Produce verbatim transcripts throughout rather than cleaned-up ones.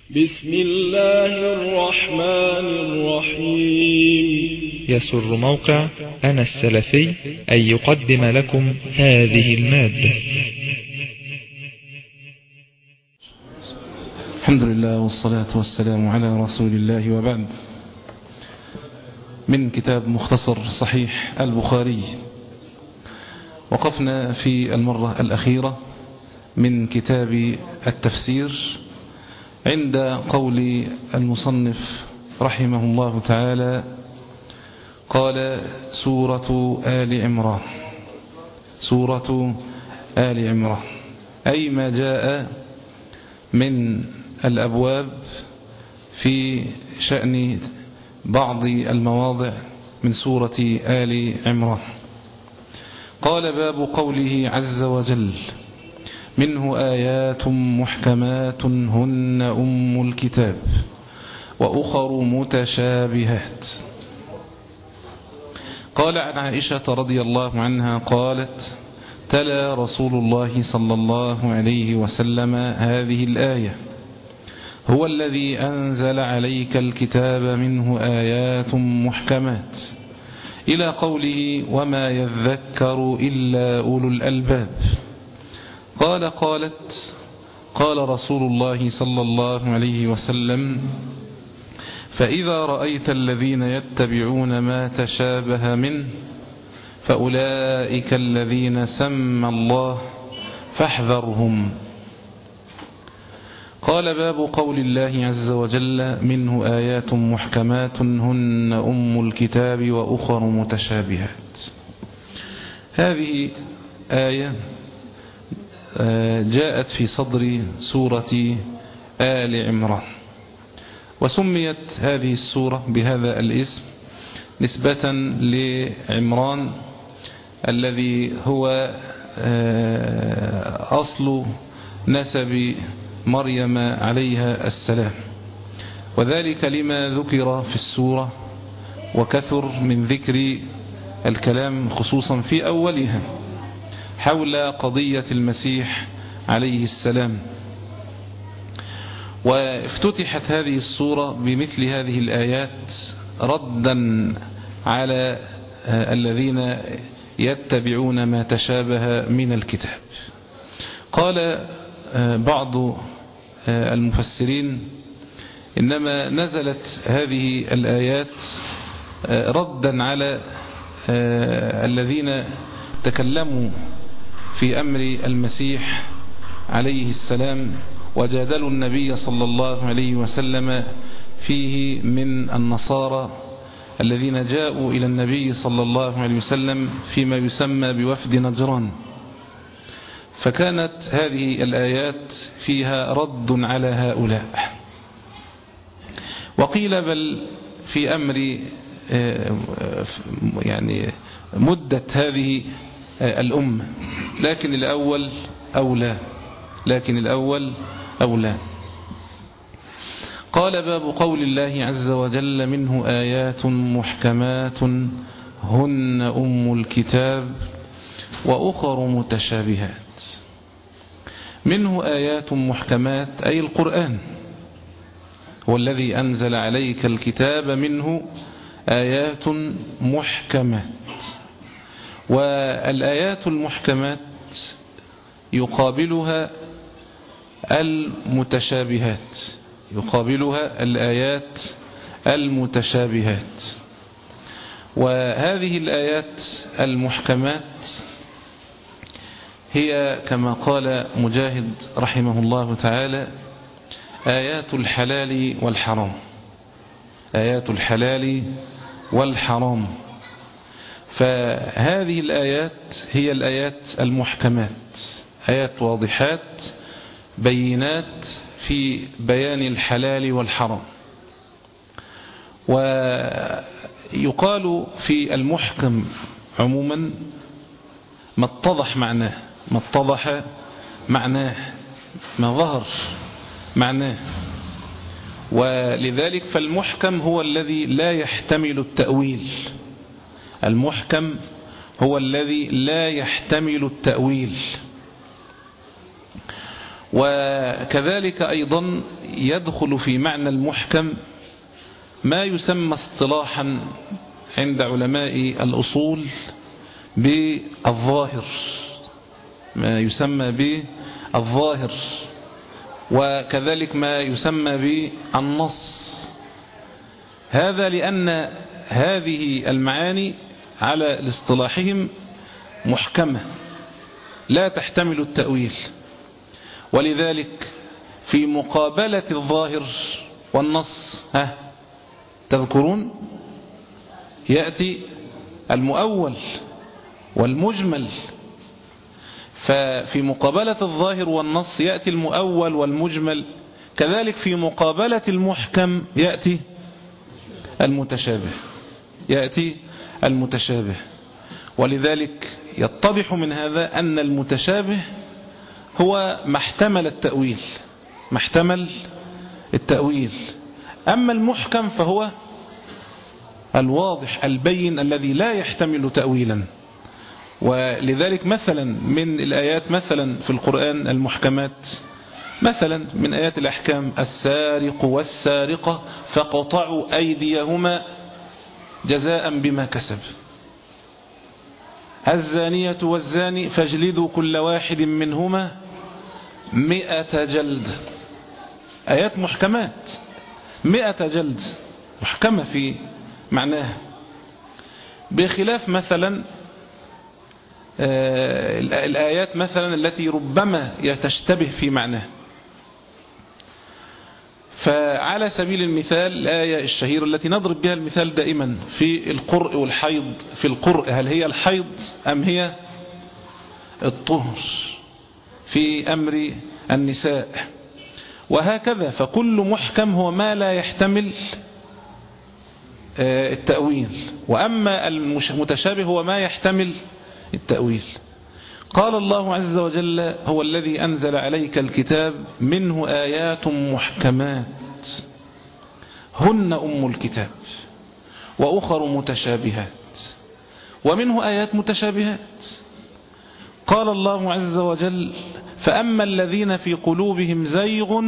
بسم الله الرحمن الرحيم. يسر موقع أنا السلفي أن يقدم لكم هذه المادة. الحمد لله والصلاة والسلام على رسول الله، وبعد. من كتاب مختصر صحيح البخاري، وقفنا في المرة الأخيرة من كتاب التفسير عند قول المصنف رحمه الله تعالى: قال سورة آل عمران. سورة آل عمران أي ما جاء من الأبواب في شأن بعض المواضع من سورة آل عمران. قال: باب قوله عز وجل: منه آيات محكمات هن أم الكتاب وأخر متشابهات. قال عن عائشة رضي الله عنها قالت: تلا رسول الله صلى الله عليه وسلم هذه الآية: هو الذي أنزل عليك الكتاب منه آيات محكمات، إلى قوله: وما يذكر إلا أولو الألباب. قال قالت: قال رسول الله صلى الله عليه وسلم: فإذا رأيت الذين يتبعون ما تشابه منه فأولئك الذين سمى الله فاحذرهم. قال: باب قول الله عز وجل: منه آيات محكمات هن أم الكتاب وأخر متشابهات. هذه آية جاءت في صدر سورة آل عمران، وسميت هذه السورة بهذا الاسم نسبة لعمران الذي هو أصل نسب مريم عليها السلام، وذلك لما ذكر في السورة وكثر من ذكر الكلام خصوصا في أولها حول قضية المسيح عليه السلام. وافتتحت هذه السورة بمثل هذه الآيات ردا على الذين يتبعون ما تشابه من الكتاب. قال بعض المفسرين: إنما نزلت هذه الآيات ردا على الذين تكلموا في أمر المسيح عليه السلام وجادلوا النبي صلى الله عليه وسلم فيه من النصارى الذين جاءوا إلى النبي صلى الله عليه وسلم فيما يسمى بوفد نجران. فكانت هذه الآيات فيها رد على هؤلاء. وقيل بل في أمر يعني مدة هذه الأمة، لكن الأول أولى لكن الأول أولى. قال: باب قول الله عز وجل: منه آيات محكمات هن أم الكتاب وأخر متشابهات. منه آيات محكمات أي القرآن، هو الذي أنزل عليك الكتاب منه آيات محكمات. والآيات المحكمات يقابلها المتشابهات يقابلها الآيات المتشابهات. وهذه الآيات المحكمات هي كما قال مجاهد رحمه الله تعالى: آيات الحلال والحرام. آيات الحلال والحرام. فهذه الآيات هي الآيات المحكمات، آيات واضحات بينات في بيان الحلال والحرام. ويقال في المحكم عموما ما اتضح معناه ما اتضح معناه ما ظهر معناه. ولذلك فالمحكم هو الذي لا يحتمل التأويل. المحكم هو الذي لا يحتمل التأويل. وكذلك أيضا يدخل في معنى المحكم ما يسمى اصطلاحا عند علماء الأصول بالظاهر، ما يسمى بالظاهر، وكذلك ما يسمى بالنص. هذا لأن هذه المعاني على الاصطلاحهم محكمة لا تحتمل التأويل، ولذلك في مقابلة الظاهر والنص ها تذكرون يأتي المؤول والمجمل. ففي مقابلة الظاهر والنص يأتي المؤول والمجمل، كذلك في مقابلة المحكم يأتي المتشابه يأتي المتشابه. ولذلك يتضح من هذا أن المتشابه هو ما احتمل التأويل ما احتمل التأويل أما المحكم فهو الواضح البين الذي لا يحتمل تأويلا. ولذلك مثلا من الآيات مثلا في القرآن المحكمات، مثلا من آيات الأحكام السارق والسارقة فقطعوا أيديهما جزاء بما كسب، الزانية والزاني فاجلدوا كل واحد منهما مئة جلد. آيات محكمات، مئة جلد محكمة في معناها، بخلاف مثلا الآيات مثلا التي ربما تشتبه في معناها. فعلى سبيل المثال الآية الشهيرة التي نضرب بها المثال دائما في القرء والحيض، في القرء هل هي الحيض أم هي الطهر في أمر النساء، وهكذا. فكل محكم هو ما لا يحتمل التأويل، وأما المتشابه هو ما يحتمل التأويل. قال الله عز وجل هو الذي أنزل عليك الكتاب منه آيات محكمات هن أم الكتاب وأخر متشابهات ومنه آيات متشابهات. قال الله عز وجل فأما الذين في قلوبهم زيغ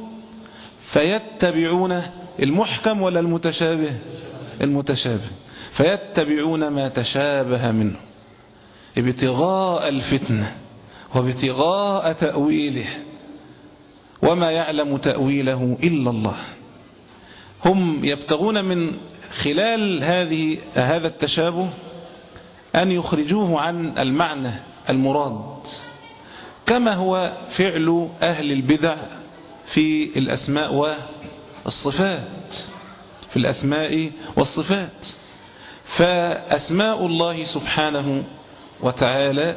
فيتبعون المحكم ولا المتشابه المتشابه فيتبعون ما تشابه منه ابتغاء الفتنة وابتغاء تأويله وما يعلم تأويله إلا الله. هم يبتغون من خلال هذه هذا التشابه أن يخرجوه عن المعنى المراد، كما هو فعل أهل البدع في الأسماء والصفات في الأسماء والصفات. فأسماء الله سبحانه وتعالى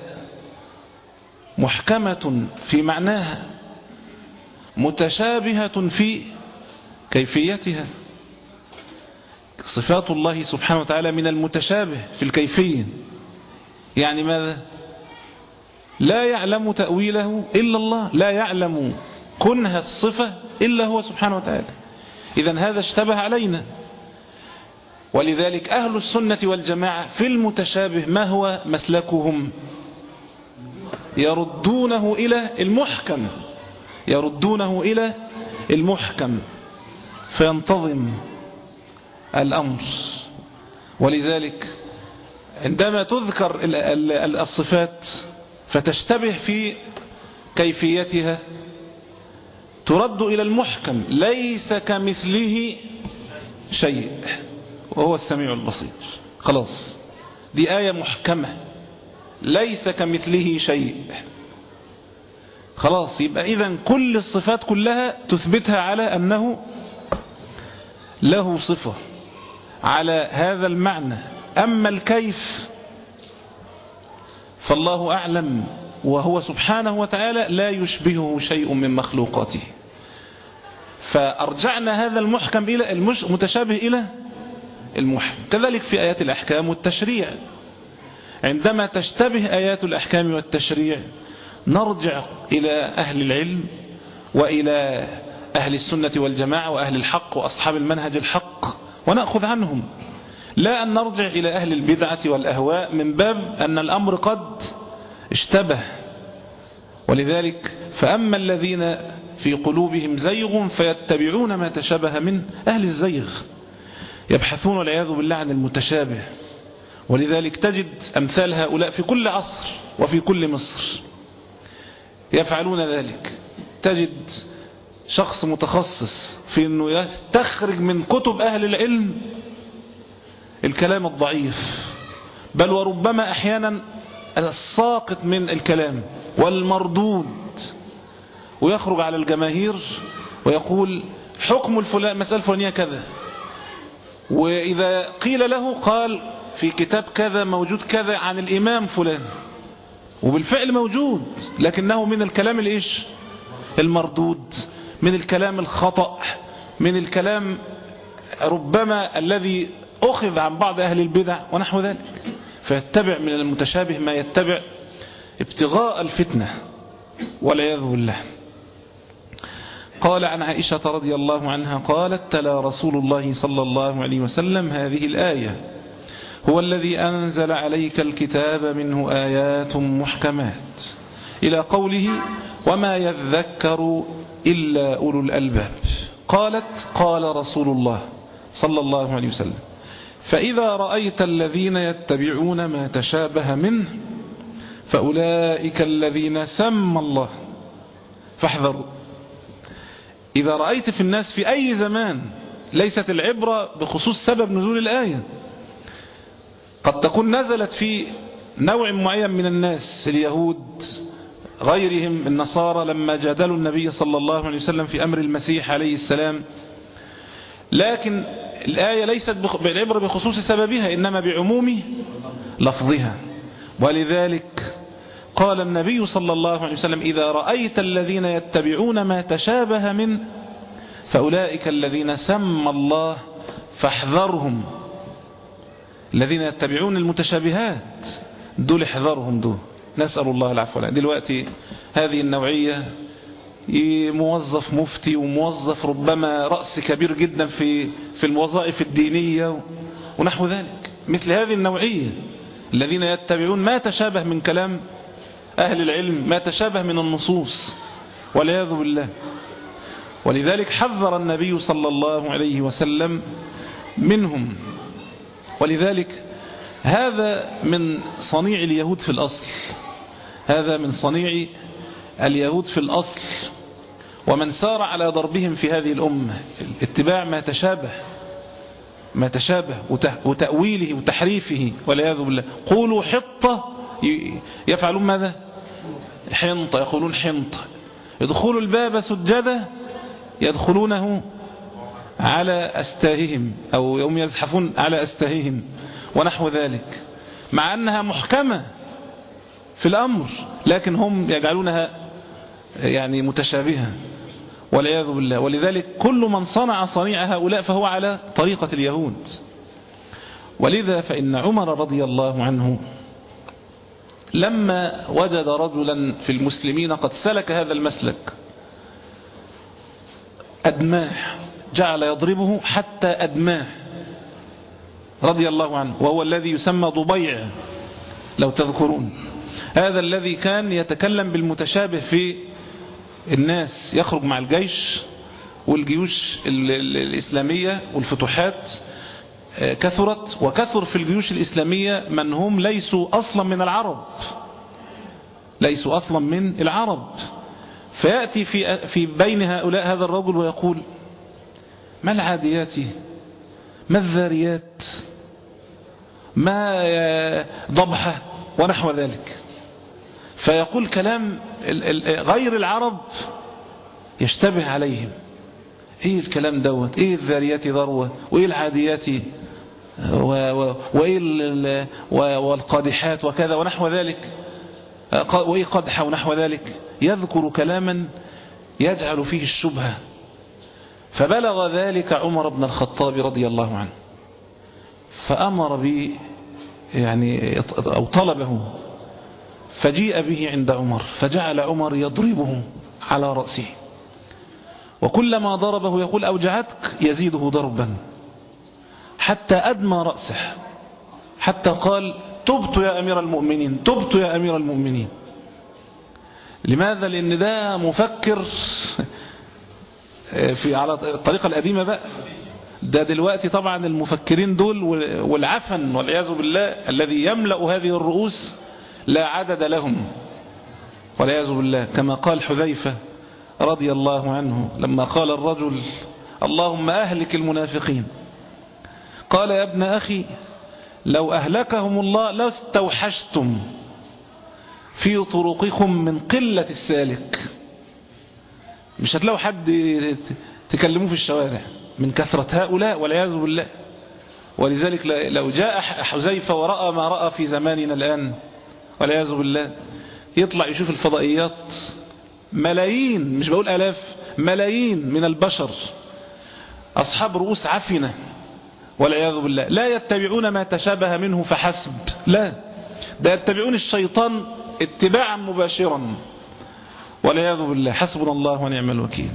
محكمة في معناها متشابهة في كيفيتها. صفات الله سبحانه وتعالى من المتشابه في الكيفية، يعني ماذا؟ لا يعلم تأويله إلا الله، لا يعلم كنه الصفة إلا هو سبحانه وتعالى. إذن هذا اشتبه علينا. ولذلك أهل السنة والجماعة في المتشابه ما هو مسلكهم؟ يردونه إلى المحكم يردونه إلى المحكم فينتظم الأمر. ولذلك عندما تذكر الصفات فتشتبه في كيفيتها ترد إلى المحكم ليس كمثله شيء وهو السميع البصير. خلاص دي آية محكمة ليس كمثله شيء. خلاص يبقى إذن كل الصفات كلها تثبتها على أنه له صفة على هذا المعنى. أما الكيف فالله أعلم، وهو سبحانه وتعالى لا يشبهه شيء من مخلوقاته. فأرجعنا هذا المحكم إلى المتشابه إلى المحكم. كذلك في آيات الأحكام والتشريع، عندما تشتبه آيات الأحكام والتشريع نرجع إلى أهل العلم وإلى أهل السنة والجماعة وأهل الحق وأصحاب المنهج الحق ونأخذ عنهم، لا أن نرجع إلى أهل البدعة والأهواء من باب أن الأمر قد اشتبه. ولذلك فأما الذين في قلوبهم زيغ فيتبعون ما تشابه منه. أهل الزيغ يبحثون والعياذ بالله عن المتشابه، ولذلك تجد أمثال هؤلاء في كل عصر وفي كل مصر يفعلون ذلك. تجد شخص متخصص في أنه يستخرج من كتب أهل العلم الكلام الضعيف، بل وربما أحيانا الساقط من الكلام والمردود، ويخرج على الجماهير ويقول حكم الفلان مسألة فلانية كذا، وإذا قيل له قال في كتاب كذا موجود كذا عن الإمام فلان، وبالفعل موجود، لكنه من الكلام الإيش المردود، من الكلام الخطأ، من الكلام ربما الذي أخذ عن بعض أهل البدع ونحو ذلك، فيتبع من المتشابه ما يتبع ابتغاء الفتنة والعياذ بالله. قال عن عائشة رضي الله عنها قالت تلا رسول الله صلى الله عليه وسلم هذه الآية هو الذي أنزل عليك الكتاب منه آيات محكمات إلى قوله وما يذكر إلا أولو الألباب. قالت قال رسول الله صلى الله عليه وسلم فإذا رأيت الذين يتبعون ما تشابه منه فأولئك الذين سمى الله فاحذروا. إذا رأيت في الناس في أي زمان، ليست العبرة بخصوص سبب نزول الآية، قد تكون نزلت في نوع معين من الناس، اليهود غيرهم النصارى لما جادلوا النبي صلى الله عليه وسلم في أمر المسيح عليه السلام، لكن الآية ليست بالعبرة بخصوص سببها إنما بعموم لفظها. ولذلك قال النبي صلى الله عليه وسلم إذا رأيت الذين يتبعون ما تشابه منه فأولئك الذين سمى الله فاحذرهم. الذين يتبعون المتشابهات دول احذرهم، دول نسأل الله العفو. دلوقتي هذه النوعية موظف مفتي وموظف ربما رأس كبير جدا في في الوظائف الدينية ونحو ذلك، مثل هذه النوعية الذين يتبعون ما تشابه من كلام أهل العلم، ما تشابه من النصوص والعياذ بالله. ولذلك حذر النبي صلى الله عليه وسلم منهم. ولذلك هذا من صنيع اليهود في الأصل، هذا من صنيع اليهود في الأصل، ومن سار على ضربهم في هذه الأمة اتباع ما تشابه ما تشابه وتأويله وتحريفه والعياذ بالله. قولوا حطة يفعلون ماذا؟ حنطة، يقولون حنطة. يدخلوا الباب سجدة يدخلونه على أستاههم أو يوم يزحفون على أستاههم ونحو ذلك، مع أنها محكمة في الأمر لكن هم يجعلونها يعني متشابهة والعياذ بالله. ولذلك كل من صنع صنيع هؤلاء فهو على طريقة اليهود. ولذا فإن عمر رضي الله عنه لما وجد رجلا في المسلمين قد سلك هذا المسلك أدماه، جعل يضربه حتى أدماه رضي الله عنه، وهو الذي يسمى ضبيع لو تذكرون، هذا الذي كان يتكلم بالمتشابه في الناس، يخرج مع الجيش والجيوش الإسلامية والفتوحات كثرت، وكثر في الجيوش الإسلامية من هم ليسوا أصلا من العرب، ليسوا أصلا من العرب، فيأتي في في بين هؤلاء هذا الرجل ويقول ما العاديات ما الذاريات ما ضبحة ونحو ذلك، فيقول كلام غير العرب يشتبه عليهم، ايه الكلام دوت، ايه الذاريات ذروة، وايه العاديات وايه والقادحات وكذا ونحو ذلك، وايه قدحة ونحو ذلك، يذكر كلاما يجعل فيه الشبهة. فبلغ ذلك عمر بن الخطاب رضي الله عنه، فأمر به يعني أو طلبه، فجيء به عند عمر، فجعل عمر يضربه على رأسه، وكلما ضربه يقول أوجعتك يزيده ضربا حتى أدمى رأسه، حتى قال تبت يا أمير المؤمنين، تبت يا أمير المؤمنين. لماذا؟ لأن ده مفكر في على الطريقة القديمة بقى. ده دلوقتي طبعا المفكرين دول والعفن والعياذ بالله الذي يملأ هذه الرؤوس لا عدد لهم والعياذ بالله، كما قال حذيفة رضي الله عنه لما قال الرجل اللهم أهلك المنافقين، قال يا ابن أخي لو أهلكهم الله لاستوحشتم في طرقكم من قلة السالك. مش هتلاقوا حد تكلموه في الشوارع من كثرة هؤلاء والعياذ بالله. ولذلك لو جاء حذيفة ورأى ما رأى في زماننا الآن والعياذ بالله، يطلع يشوف الفضائيات ملايين، مش بقول ألاف، ملايين من البشر أصحاب رؤوس عفنة والعياذ بالله، لا يتبعون ما تشابه منه فحسب، لا، ده يتبعون الشيطان اتباعا مباشرا والعياذ بالله. حسبنا الله ونعم الوكيل.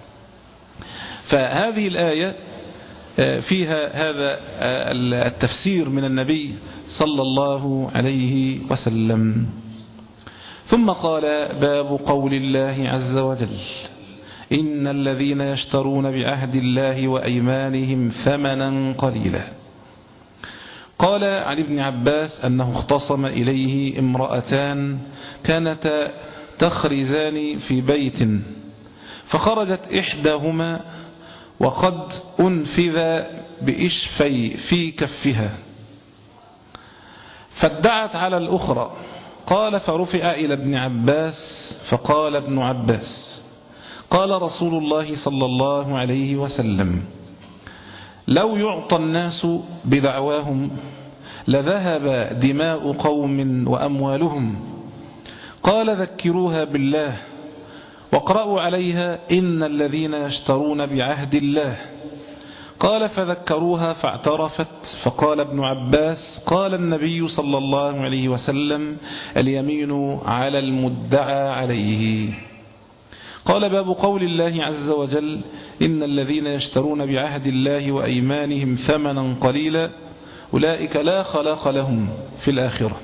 فهذه الآية فيها هذا التفسير من النبي صلى الله عليه وسلم. ثم قال باب قول الله عز وجل إن الذين يشترون بعهد الله وأيمانهم ثمنا قليلا. قال عن ابن عباس أنه اختصم إليه امرأتان كانتا تخرزان في بيت، فخرجت إحداهما وقد أنفذ بإشفي في كفها، فادعت على الأخرى. قال فرفع إلى ابن عباس فقال ابن عباس قال رسول الله صلى الله عليه وسلم لو يعطى الناس بدعواهم لذهب دماء قوم وأموالهم. قال ذكروها بالله واقرأوا عليها إن الذين يشترون بعهد الله. قال فذكروها فاعترفت. فقال ابن عباس قال النبي صلى الله عليه وسلم اليمين على المدعى عليه. قال باب قول الله عز وجل إن الذين يشترون بعهد الله وأيمانهم ثمنا قليلا أولئك لا خلاق لهم في الآخرة.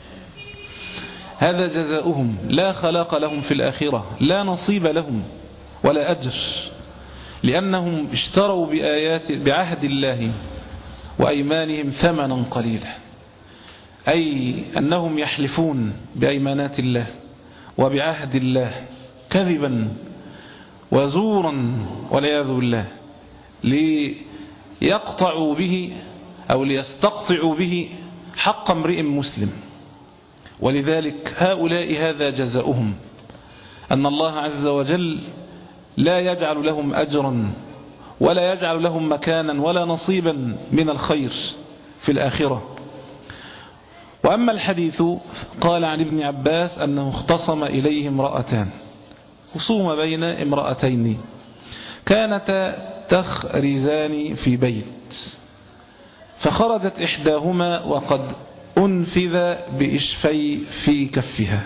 هذا جزاؤهم، لا خلاق لهم في الآخرة، لا نصيب لهم ولا أجر، لأنهم اشتروا بآيات بعهد الله وأيمانهم ثمنا قليلا، أي أنهم يحلفون بأيمانات الله وبعهد الله كذبا وزورا والعياذ بالله ليقطعوا به أو ليستقطعوا به حق امرئ مسلم. ولذلك هؤلاء هذا جزاؤهم، أن الله عز وجل لا يجعل لهم أجرا ولا يجعل لهم مكانا ولا نصيبا من الخير في الآخرة. وأما الحديث قال عن ابن عباس أنه اختصم إليه امرأتان، خصوم بين امرأتين كانتا تخرزان في بيت، فخرجت إحداهما وقد أنفذ بإشفي في كفها.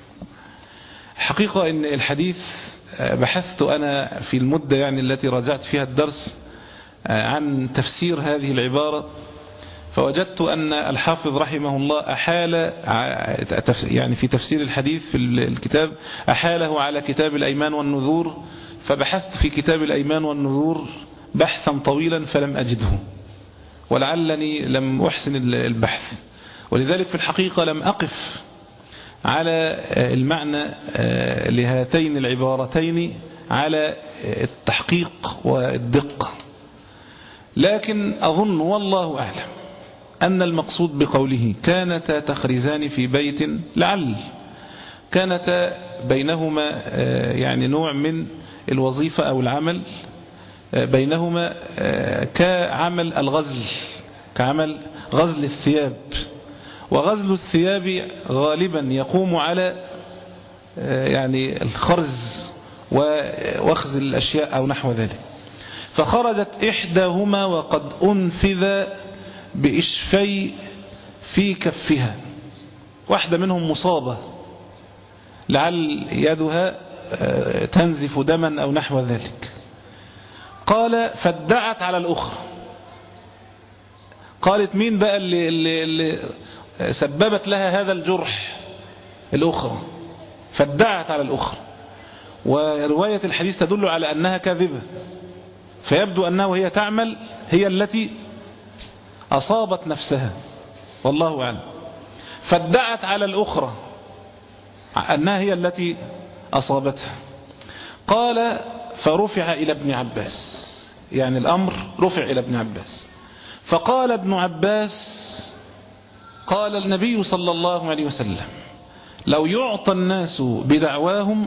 حقيقة إن الحديث بحثت أنا في المدة يعني التي راجعت فيها الدرس عن تفسير هذه العبارة، فوجدت أن الحافظ رحمه الله أحال يعني في تفسير الحديث في الكتاب أحاله على كتاب الأيمان والنذور، فبحثت في كتاب الأيمان والنذور بحثا طويلا فلم أجده، ولعلني لم أحسن البحث، ولذلك في الحقيقة لم أقف على المعنى لهاتين العبارتين على التحقيق والدقة. لكن أظن والله أعلم أن المقصود بقوله كانتا تخرزان في بيت، لعل كانتا بينهما يعني نوع من الوظيفة أو العمل بينهما كعمل الغزل، كعمل غزل الثياب، وغزل الثياب غالبا يقوم على يعني الخرز وأخذ الأشياء أو نحو ذلك. فخرجت إحداهما وقد أنفذ بإشفي في كفها، واحدة منهم مصابة لعل يدها تنزف دما أو نحو ذلك. قال فادعت على الأخرى. قالت مين بقى اللي, اللي, اللي سببت لها هذا الجرح؟ الأخرى. فادعت على الأخرى ورواية الحديث تدل على أنها كاذبة، فيبدو أنه هي تعمل هي التي أصابت نفسها والله أعلم، فادعت على الأخرى أنها هي التي أصابتها. قال فرفع إلى ابن عباس، يعني الأمر رفع إلى ابن عباس، فقال ابن عباس قال النبي صلى الله عليه وسلم لو يعطى الناس بدعواهم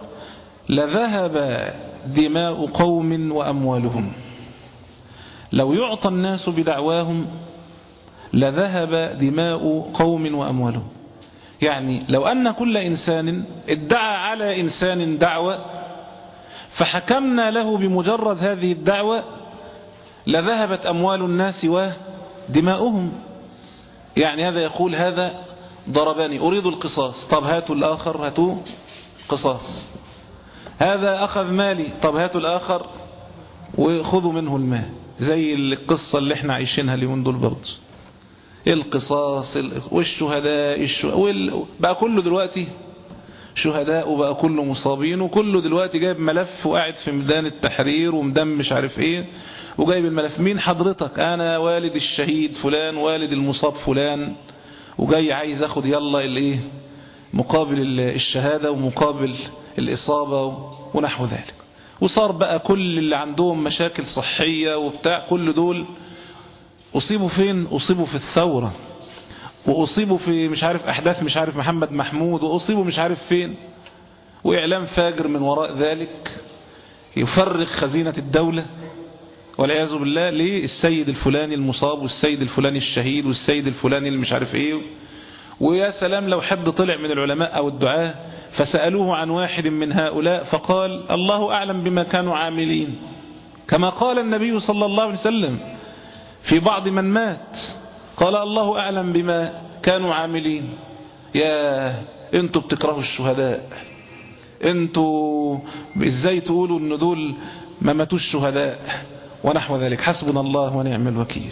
لذهب دماء قوم وأموالهم. لو يعطى الناس بدعواهم لذهب دماء قوم وأموالهم، يعني لو أن كل إنسان ادعى على إنسان دعوة فحكمنا له بمجرد هذه الدعوة لذهبت أموال الناس ودماؤهم. يعني هذا يقول هذا ضربني أريد القصاص، طب هاتوا الآخر هاتوا قصاص. هذا أخذ مالي، طب هاتوا الآخر وخذوا منه المال. زي القصة اللي احنا عايشينها اليومين دول برضه، القصاص والشهداء الشهداء بقى كله دلوقتي شهداء وبقى كله مصابين، وكله دلوقتي جايب ملف وقاعد في ميدان التحرير ومدام مش عارف ايه وجايب الملف. مين حضرتك؟ انا والد الشهيد فلان والد المصاب فلان، وجاي عايز اخد يلا الايه مقابل الشهادة ومقابل الإصابة ونحو ذلك. وصار بقى كل اللي عندهم مشاكل صحية وبتاع كل دول أصيبوا فين؟ أصيبوا في الثورة، وأصيبوا في مش عارف أحداث مش عارف محمد محمود، وأصيبوا مش عارف فين، وإعلام فاجر من وراء ذلك يفرغ خزينة الدولة والعياذ بالله للسيد الفلاني المصاب والسيد الفلاني الشهيد والسيد الفلاني اللي مش عارف ايه. ويا سلام لو حد طلع من العلماء أو الدعاة فسألوه عن واحد من هؤلاء فقال الله أعلم بما كانوا عاملين، كما قال النبي صلى الله عليه وسلم في بعض من مات قال الله أعلم بما كانوا عاملين. يا انتوا بتكرهوا الشهداء، انتوا ازاي تقولوا ان دول ما ماتوش شهداء ونحو ذلك، حسبنا الله ونعم الوكيل.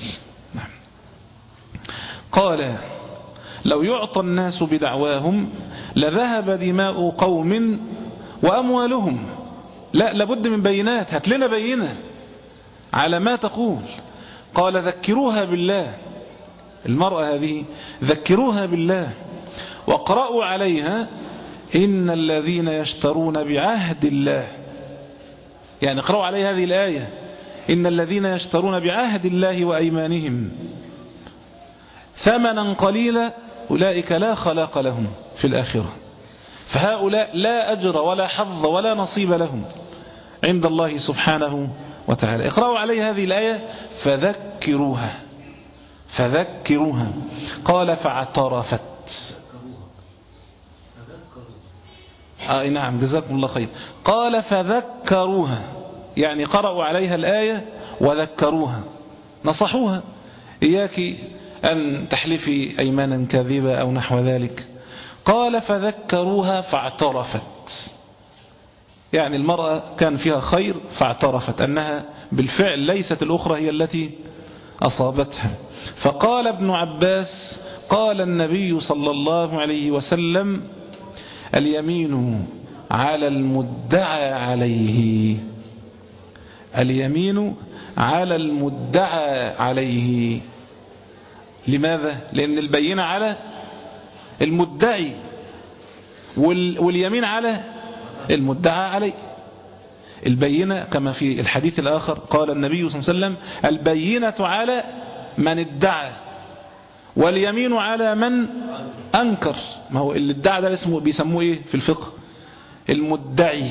قال لو يعطى الناس بدعواهم لذهب دماء قوم وأموالهم. لا لابد من بينات، هات لنا بينة على ما تقول. قال ذكروها بالله، المرأة هذه ذكروها بالله واقرأوا عليها إن الذين يشترون بعهد الله، يعني اقرأوا عليها هذه الآية إن الذين يشترون بعهد الله وأيمانهم ثمنا قليلا أولئك لا خلاق لهم في الآخرة، فهؤلاء لا أجر ولا حظ ولا نصيب لهم عند الله سبحانه وتعالى. اقرأوا عليه هذه الآية فذكروها فذكروها. قال فاعترفت. آه نعم جزاكم الله خير. قال فذكروها، يعني قرأوا عليها الآية وذكروها، نصحوها إياك أن تحلفي أيمانا كاذبة أو نحو ذلك. قال فذكروها فاعترفت، يعني المرأة كان فيها خير فاعترفت أنها بالفعل ليست الأخرى هي التي أصابتها. فقال ابن عباس قال النبي صلى الله عليه وسلم اليمين على المدعى عليه، اليمين على المدعى عليه. لماذا؟ لأن البينة على المدعي واليمين على المدعى عليه. البينة كما في الحديث الآخر قال النبي صلى الله عليه وسلم البينة على من ادعى واليمين على من أنكر. ما هو اللي ادعى ده اسمه بيسموه ايه في الفقه؟ المدعي،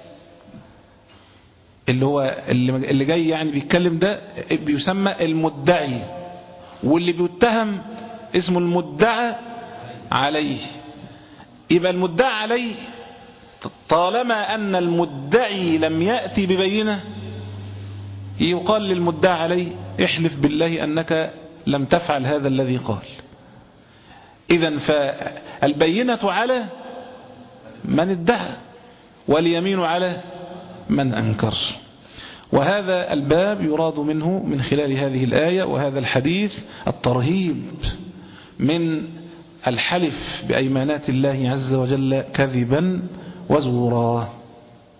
اللي هو اللي جاي يعني بيتكلم ده بيسمى المدعي، واللي بيتهم اسمه المدعى عليه. يبقى المدعى عليه طالما أن المدعي لم يأتي ببينة يقال للمدعى عليه احلف بالله أنك لم تفعل هذا الذي قال. إذن فالبينة على من ادعى واليمين على من أنكر. وهذا الباب يراد منه من خلال هذه الآية وهذا الحديث الترهيب من الحلف بأيمانات الله عز وجل كذبا وزورا.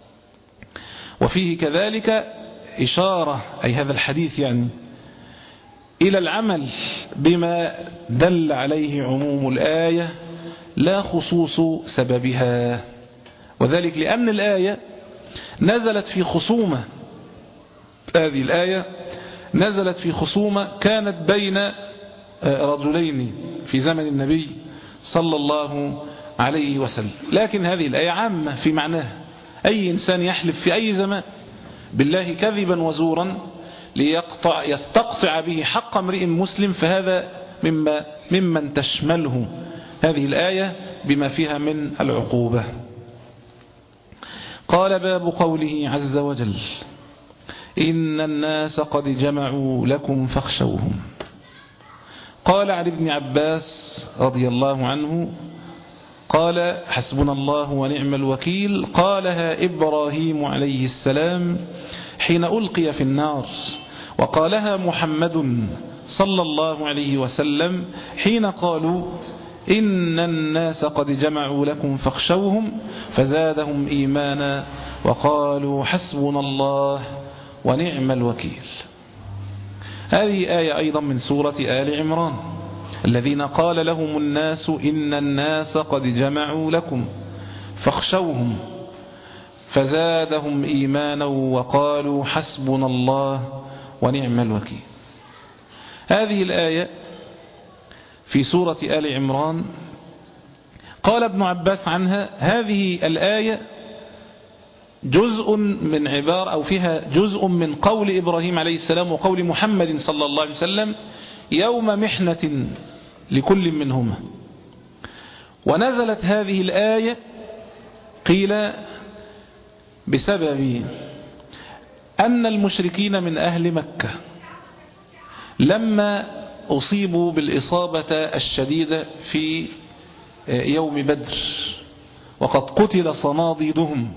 وفيه كذلك إشارة، أي هذا الحديث يعني، إلى العمل بما دل عليه عموم الآية لا خصوص سببها، وذلك لأن الآية نزلت في خصومة، هذه الآية نزلت في خصومة كانت بين رجلين في زمن النبي صلى الله عليه وسلم، لكن هذه الآية عامة في معناها، أي إنسان يحلف في أي زمان بالله كذبا وزورا ليقطع يستقطع به حق امرئ مسلم، فهذا مما ممن تشمله هذه الآية بما فيها من العقوبة. قال: باب قوله عز وجل: إن الناس قد جمعوا لكم فاخشوهم. قال عن ابن عباس رضي الله عنه قال: حسبنا الله ونعم الوكيل قالها إبراهيم عليه السلام حين ألقي في النار، وقالها محمد صلى الله عليه وسلم حين قالوا: إن الناس قد جمعوا لكم فاخشوهم، فزادهم إيمانا وقالوا حسبنا الله ونعم الوكيل. هذه آية أيضا من سورة آل عمران: الذين قال لهم الناس إن الناس قد جمعوا لكم فاخشوهم فزادهم إيمانا وقالوا حسبنا الله ونعم الوكيل. هذه الآية في سورة آل عمران قال ابن عباس عنها: هذه الآية جزء من عبارة أو فيها جزء من قول إبراهيم عليه السلام وقول محمد صلى الله عليه وسلم يوم محنة لكل منهما. ونزلت هذه الآية قيل بسبب أن المشركين من أهل مكة لما أصيبوا بالإصابة الشديدة في يوم بدر، وقد قتل صناديدهم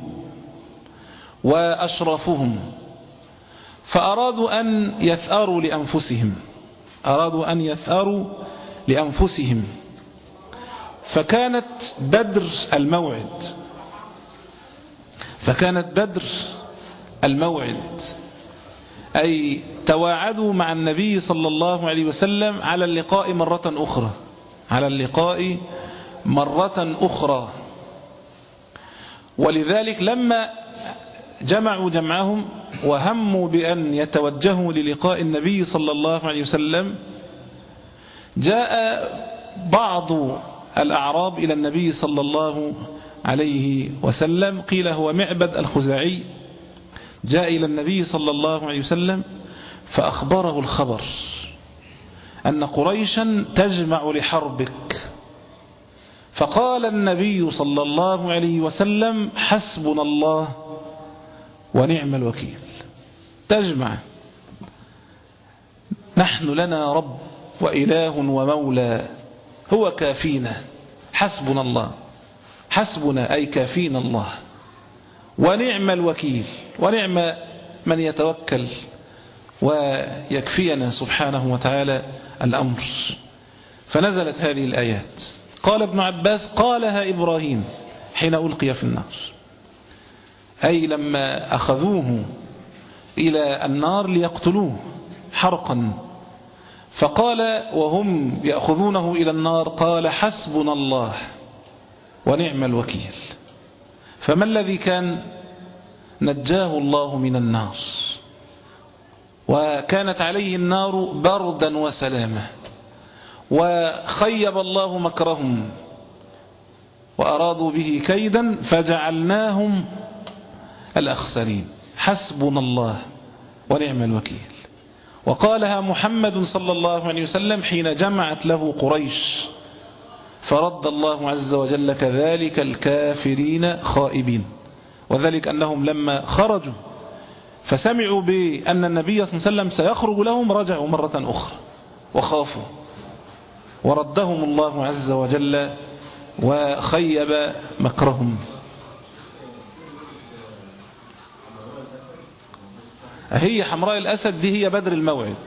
وأشرفهم، فأرادوا أن يثأروا لأنفسهم أرادوا أن يثأروا لأنفسهم فكانت بدر الموعد فكانت بدر الموعد أي تواعدوا مع النبي صلى الله عليه وسلم على اللقاء مرة أخرى على اللقاء مرة أخرى ولذلك لما جمعوا جمعهم وهموا بأن يتوجهوا للقاء النبي صلى الله عليه وسلم، جاء بعض الأعراب إلى النبي صلى الله عليه وسلم، قيل هو معبد الخزاعي، جاء إلى النبي صلى الله عليه وسلم فأخبره الخبر أن قريشا تجمع لحربك، فقال النبي صلى الله عليه وسلم حسبنا الله ونعم الوكيل. تجمع، نحن لنا رب وإله ومولى هو كافينا، حسبنا الله، حسبنا أي كافينا الله، ونعم الوكيل، ونعم من يتوكل ويكفينا سبحانه وتعالى الأمر. فنزلت هذه الآيات. قال ابن عباس: قالها إبراهيم حين ألقي في النار، أي لما أخذوه إلى النار ليقتلوه حرقا، فقال وهم يأخذونه إلى النار قال حسبنا الله ونعم الوكيل. فما الذي كان؟ نجاه الله من النار، وكانت عليه النار بردا وسلاما، وخيب الله مكرهم وأرادوا به كيدا فجعلناهم الأخسرين. حسبنا الله ونعم الوكيل. وقالها محمد صلى الله عليه وسلم حين جمعت له قريش، فرد الله عز وجل كذلك الكافرين خائبين. وذلك أنهم لما خرجوا فسمعوا بأن النبي صلى الله عليه وسلم سيخرج لهم رجعوا مرة أخرى وخافوا، وردهم الله عز وجل وخيب مكرهم. هي حمراء الأسد دي هي بدر الموعد،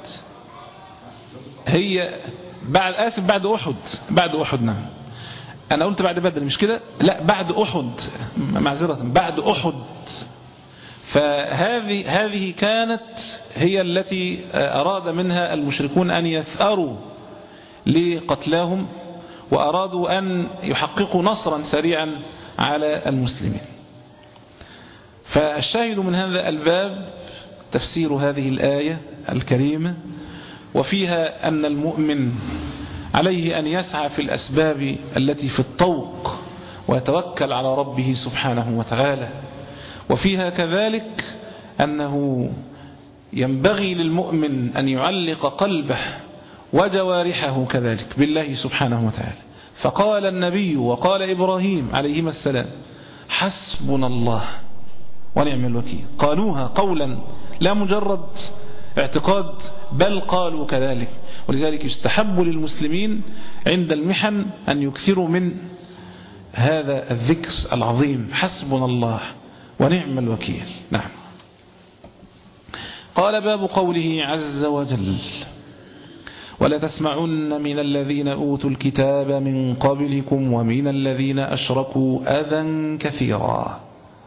هي بعد آسف بعد أحد بعد أحد نعم أنا قلت بعد بدر مش كده، لا بعد أحد معذرة بعد أحد. فهذه هذه كانت هي التي أراد منها المشركون أن يثأروا لقتلاهم، وأرادوا أن يحققوا نصرا سريعا على المسلمين. فالشاهد من هذا الباب تفسير هذه الآية الكريمة، وفيها أن المؤمن عليه أن يسعى في الأسباب التي في الطوق ويتوكل على ربه سبحانه وتعالى. وفيها كذلك أنه ينبغي للمؤمن أن يعلق قلبه وجوارحه كذلك بالله سبحانه وتعالى. فقال النبي وقال إبراهيم عليهما السلام: حسبنا الله ونعم الوكيل. قالوها قولا لا مجرد اعتقاد، بل قالوا كذلك. ولذلك يستحب للمسلمين عند المحن أن يكثروا من هذا الذكر العظيم: حسبنا الله ونعم الوكيل. نعم. قال: باب قوله عز وجل: ولا تسمعن من الذين أوتوا الكتاب من قبلكم ومن الذين أشركوا أذى كثيرا.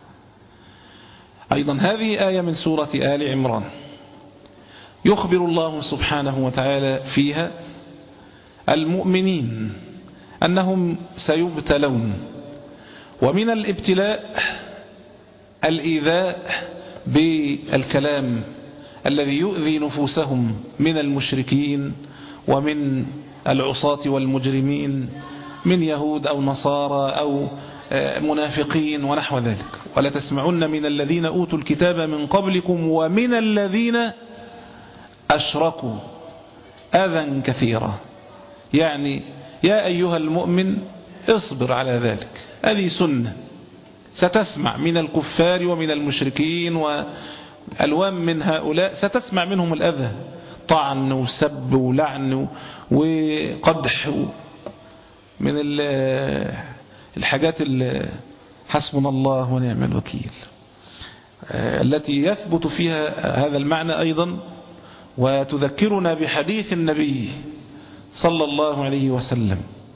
أيضا هذه آية من سورة آل عمران، يخبر الله سبحانه وتعالى فيها المؤمنين أنهم سيبتلون، ومن الابتلاء الإيذاء بالكلام الذي يؤذي نفوسهم من المشركين ومن العصاة والمجرمين من يهود أو نصارى أو منافقين ونحو ذلك. ولا تسمعن من الذين أوتوا الكتاب من قبلكم ومن الذين أشركوا أذى كثيرا. يعني يا أيها المؤمن اصبر على ذلك، هذه سنة. ستسمع من الكفار ومن المشركين وألوان من هؤلاء، ستسمع منهم الأذى، طعن وسب ولعن وقدح من الحاجات حسبنا الله ونعم الوكيل التي يثبت فيها هذا المعنى أيضا، وتذكرنا بحديث النبي صلى الله عليه وسلم.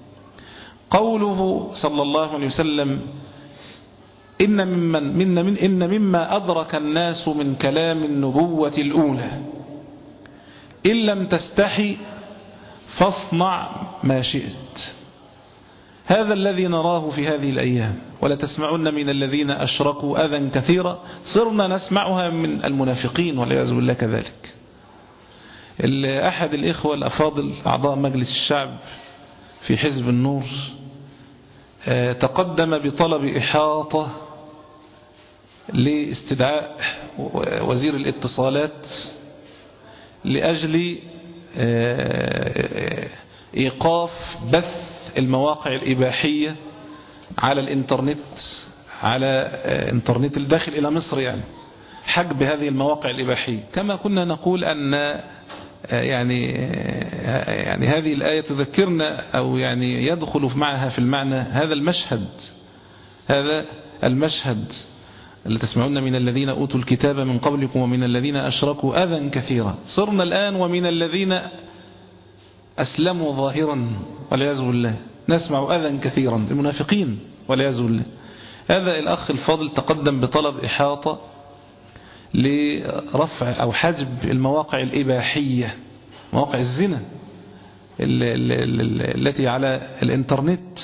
قوله صلى الله عليه وسلم: إن ممن من من إن مما أدرك الناس من كلام النبوة الأولى إن لم تستحي فاصنع ما شئت. هذا الذي نراه في هذه الأيام. ولا تسمعن من الذين أشركوا أذى كثيرا، صرنا نسمعها من المنافقين والعياذ بالله كذلك. أحد الإخوة الأفاضل أعضاء مجلس الشعب في حزب النور تقدم بطلب إحاطة لاستدعاء وزير الاتصالات لأجل إيقاف بث المواقع الإباحية على الإنترنت، على إنترنت الداخل إلى مصر، يعني حجب هذه المواقع الإباحية. كما كنا نقول أن يعني يعني هذه الآية تذكرنا أو يعني يدخل معها في المعنى هذا المشهد، هذا المشهد اللي تسمعون من الذين أوتوا الكتاب من قبلكم ومن الذين أشركوا أذى كثيرا. صرنا الآن ومن الذين أسلموا ظاهرا والعياذ بالله نسمع أذى كثيرا، المنافقين والعياذ بالله. هذا الأخ الفاضل تقدم بطلب إحاطة لرفع أو حجب المواقع الإباحية، مواقع الزنا التي على الإنترنت،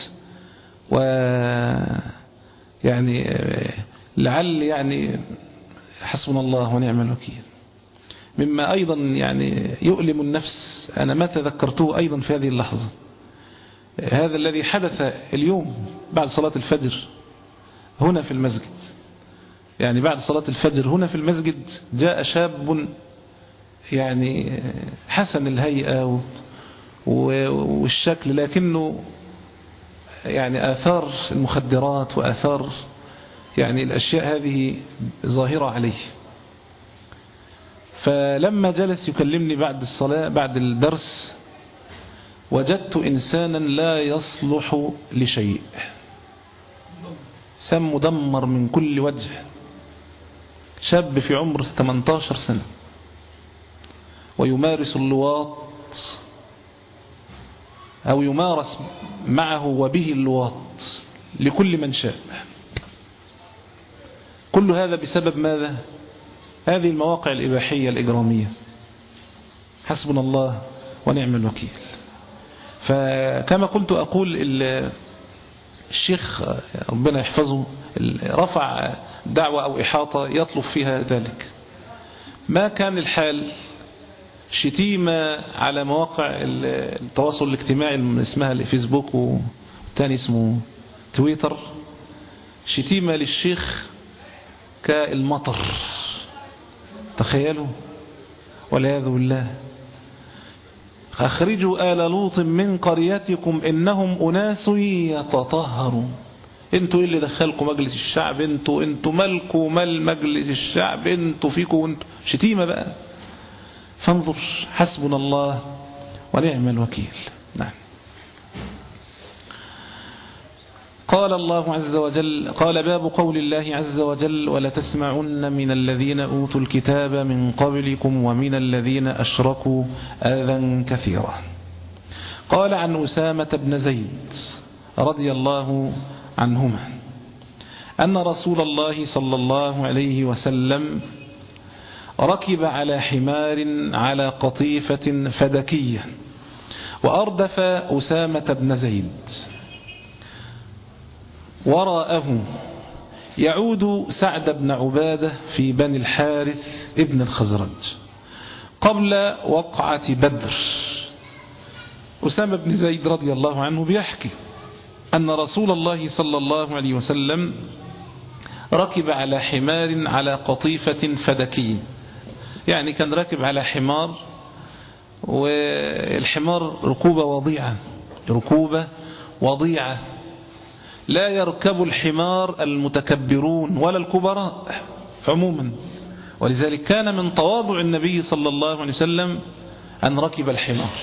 ويعني لعل يعني حسبنا الله ونعم الوكيل. مما أيضا يعني يؤلم النفس، أنا ما تذكرته أيضا في هذه اللحظة، هذا الذي حدث اليوم بعد صلاة الفجر هنا في المسجد. يعني بعد صلاة الفجر هنا في المسجد جاء شاب يعني حسن الهيئة والشكل، لكنه يعني آثار المخدرات وآثار يعني الأشياء هذه ظاهرة عليه. فلما جلس يكلمني بعد الصلاة بعد الدرس وجدت إنسانا لا يصلح لشيء، سم مدمر من كل وجه، شاب في عمر ثمانية عشر سنة ويمارس اللواط أو يمارس معه وبه اللواط لكل من شاء. كل هذا بسبب ماذا؟ هذه المواقع الإباحية الإجرامية. حسبنا الله ونعم الوكيل. فكما كنت أقول الشيخ ربنا يحفظه رفع دعوة أو إحاطة يطلب فيها ذلك. ما كان الحال شتيمة على مواقع التواصل الاجتماعي اللي اسمها الفيسبوك والتاني اسمه تويتر، شتيمة للشيخ كالمطر، تخيلوا والعياذ بالله. أخرجوا آل لوط من قريتكم إنهم أناس يتطهرون. انتوا اللي دخلكم مجلس الشعب، انتوا انتوا مالكوا مال مجلس الشعب، انتوا فيكوا انتوا. شتيمة بقى. فانظر، حسبنا الله ونعم الوكيل. نعم. قال الله عز وجل، قال باب قول الله عز وجل ولتسمعن من الذين أوتوا الكتاب من قبلكم ومن الذين أشركوا أذى كثيرا. قال عن أسامة بن زيد رضي الله عنهما أن رسول الله صلى الله عليه وسلم ركب على حمار على قطيفة فدكية وأردف أسامة بن زيد، وراءه يعود سعد بن عبادة في بني الحارث ابن الخزرج قبل وقعة بدر. أسامة بن زيد رضي الله عنه بيحكي أن رسول الله صلى الله عليه وسلم ركب على حمار على قطيفة فدكية، يعني كان راكب على حمار، والحمار ركوبة وضيعة، ركوبة وضيعة. لا يركب الحمار المتكبرون ولا الكبراء عموما، ولذلك كان من تواضع النبي صلى الله عليه وسلم أن ركب الحمار.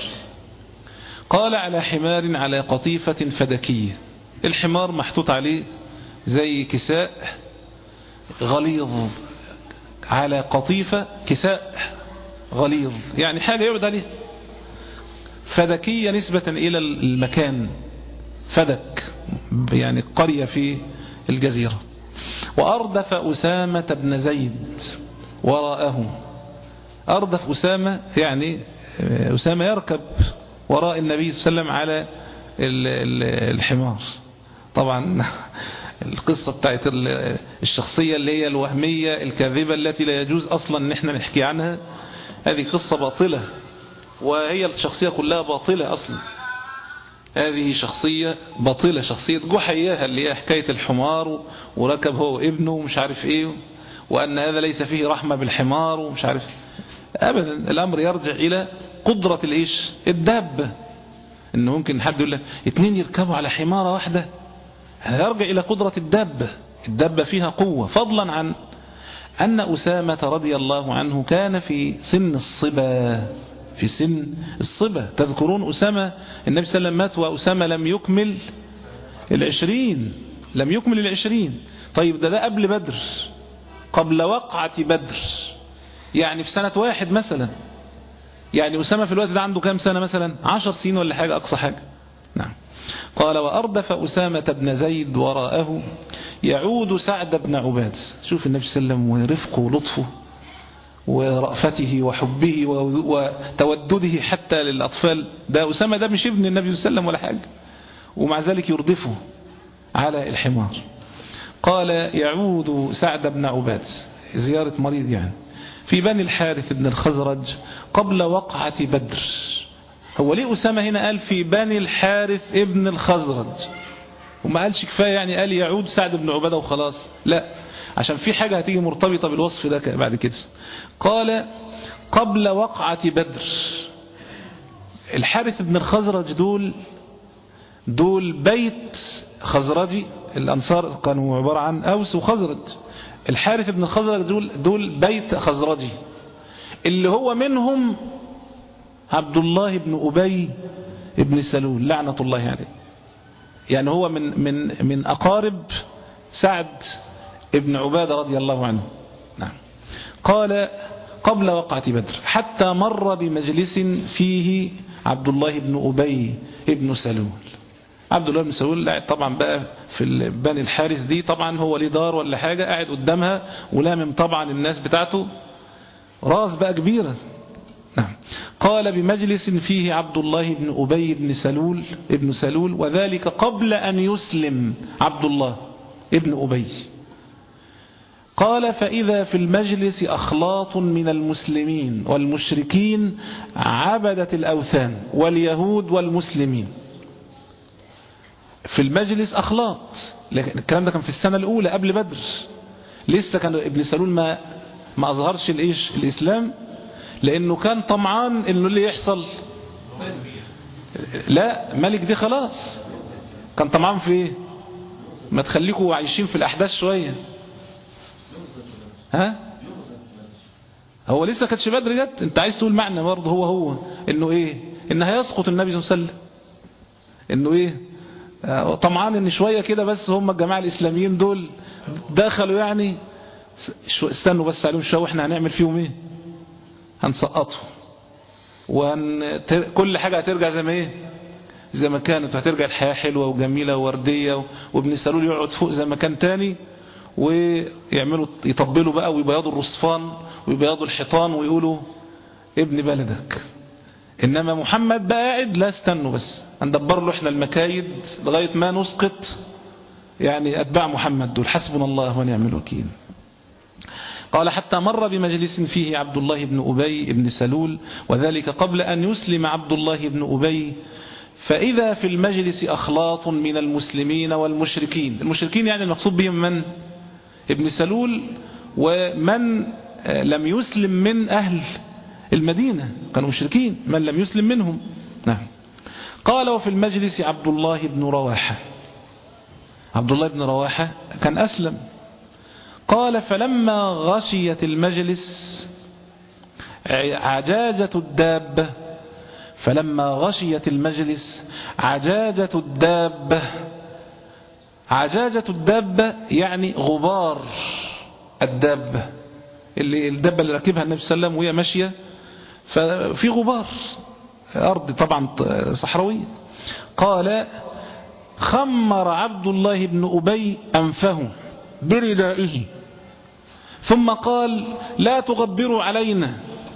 قال على حمار على قطيفة فدكية، الحمار محطوط عليه زي كساء غليظ، على قطيفة كساء غليظ، يعني حاجة يقعد عليه. فدكية نسبة إلى المكان، فدك يعني قرية في الجزيرة. وأردف أسامة بن زيد وراءه، أردف أسامة يعني أسامة يركب وراء النبي صلى الله عليه وسلم على الحمار. طبعا القصة بتاعت الشخصية اللي هي الوهمية الكاذبة التي لا يجوز أصلا ان احنا نحكي عنها، هذه قصة باطلة، وهي الشخصية كلها باطلة أصلا. هذه شخصية باطلة، شخصية جحياها اللي هي حكاية الحمار وركب هو وابنه ومش عارف ايه، وأن هذا ليس فيه رحمة بالحمار ومش عارف. أبدا، الأمر يرجع إلى قدرة الإيش الدابة. إنه ممكن حد يقول لك اتنين يركبوا على حمارة واحدة، هذا يرجع إلى قدرة الدابة. الدابة فيها قوة، فضلا عن أن أسامة رضي الله عنه كان في سن الصبا، في سن الصبا. تذكرون أسامة النبي صلى الله عليه وسلم مات وأسامة لم يكمل العشرين، لم يكمل العشرين. طيب ده ده قبل بدر، قبل وقعة بدر، يعني في سنة واحد مثلا. يعني أسامة في الوقت ده عنده كام سنة مثلا؟ عشر سنين ولا حاجة أقصى حاجة. نعم. قال وأردف أسامة بن زيد وراءه يعود سعد بن عباد. شوف النبي صلى الله عليه وسلم ورفقه ولطفه ورأفته وحبه وتودده حتى للأطفال. ده أسامة ده مش ابن النبي صلى الله عليه وسلم ولا حاجة، ومع ذلك يردفه على الحمار. قال يعود سعد بن عباد زيارة مريض يعني في بني الحارث بن الخزرج قبل وقعة بدر. هو ليه أسامة هنا قال في بني الحارث ابن الخزرج وما قالش كفاية يعني قال يعود سعد بن عبادة وخلاص؟ لا، عشان في حاجة هتيجي مرتبطة بالوصف ده بعد كده. قال قبل وقعة بدر. الحارث بن الخزرج دول دول بيت خزرجي، الأنصار كانوا عبارة عن أوس وخزرج. الحارث بن الخزرج دول, دول بيت خزرجي اللي هو منهم عبد الله بن أبي بن سلول لعنة الله عليه. يعني, يعني هو من, من, من أقارب سعد بن عبادة رضي الله عنه. نعم. قال قبل وقعة بدر حتى مر بمجلس فيه عبد الله بن أبي بن سلول. عبد الله بن سلول قاعد طبعا بقى في بني الحارث دي، طبعا هو ليه دار ولا حاجة، قاعد قدامها ولامم طبعا الناس بتاعته، راس بقى كبيرة. نعم. قال بمجلس فيه عبد الله بن أبي بن سلول ابن سلول، وذلك قبل أن يسلم عبد الله ابن أبي. قال فإذا في المجلس أخلاط من المسلمين والمشركين عبدة الأوثان واليهود والمسلمين. في المجلس أخلاط، لكن الكلام ده كان في السنة الأولى قبل بدر، لسه كان ابن سلول ما ما أظهرش الإيش الإسلام، لأنه كان طمعان إنه اللي يحصل لا ملك دي خلاص، كان طمعان في إيه؟ ما تخليكوا عايشين في الأحداث شوية. ها هو لسه كانتش بدر جت، انت عايز تقول معنى برضه هو هو انه ايه، ان هيسقط النبي صلى الله عليه وسلم، انه ايه آه طمعان ان شوية كده بس هم الجماعة الاسلاميين دول دخلوا يعني استنوا بس عليهم شوية واحنا هنعمل فيهم ايه، هنسقطهم وهن... كل حاجة هترجع زي ما ايه زي ما كانت، وهترجع الحياة حلوة وجميلة ووردية و... وابن سلول يقعد فوق زي ما كان تاني، ويعملوا يطبلوا بقى ويبيضوا الرصفان ويبيضوا الحيطان ويقولوا ابن بلدك. انما محمد بقى قاعد لا استنوا بس هندبر له احنا المكايد لغاية ما نسقط يعني اتباع محمد دول، حسبنا الله ونعم الوكيل. قال حتى مر بمجلس فيه عبد الله بن أبي بن سلول، وذلك قبل أن يسلم عبد الله بن أبي، فإذا في المجلس أخلاط من المسلمين والمشركين. المشركين يعني المقصود بهم من؟ ابن سلول ومن لم يسلم من أهل المدينة، كانوا مشركين من لم يسلم منهم. نعم. قال وفي المجلس عبد الله بن رواحة. عبد الله بن رواحة كان أسلم. قال فلما غشيت المجلس عجاجة الدابة فلما غشيت المجلس عجاجة الدابة عجاجة الدابة يعني غبار الدابة، اللي الدابة اللي ركبها النبي صلى الله عليه وسلم وهي ماشية ففي غبار، أرض طبعا صحراوية. قال خمر عبد الله بن أبي أنفه بردائه ثم قال لا تغبروا علينا.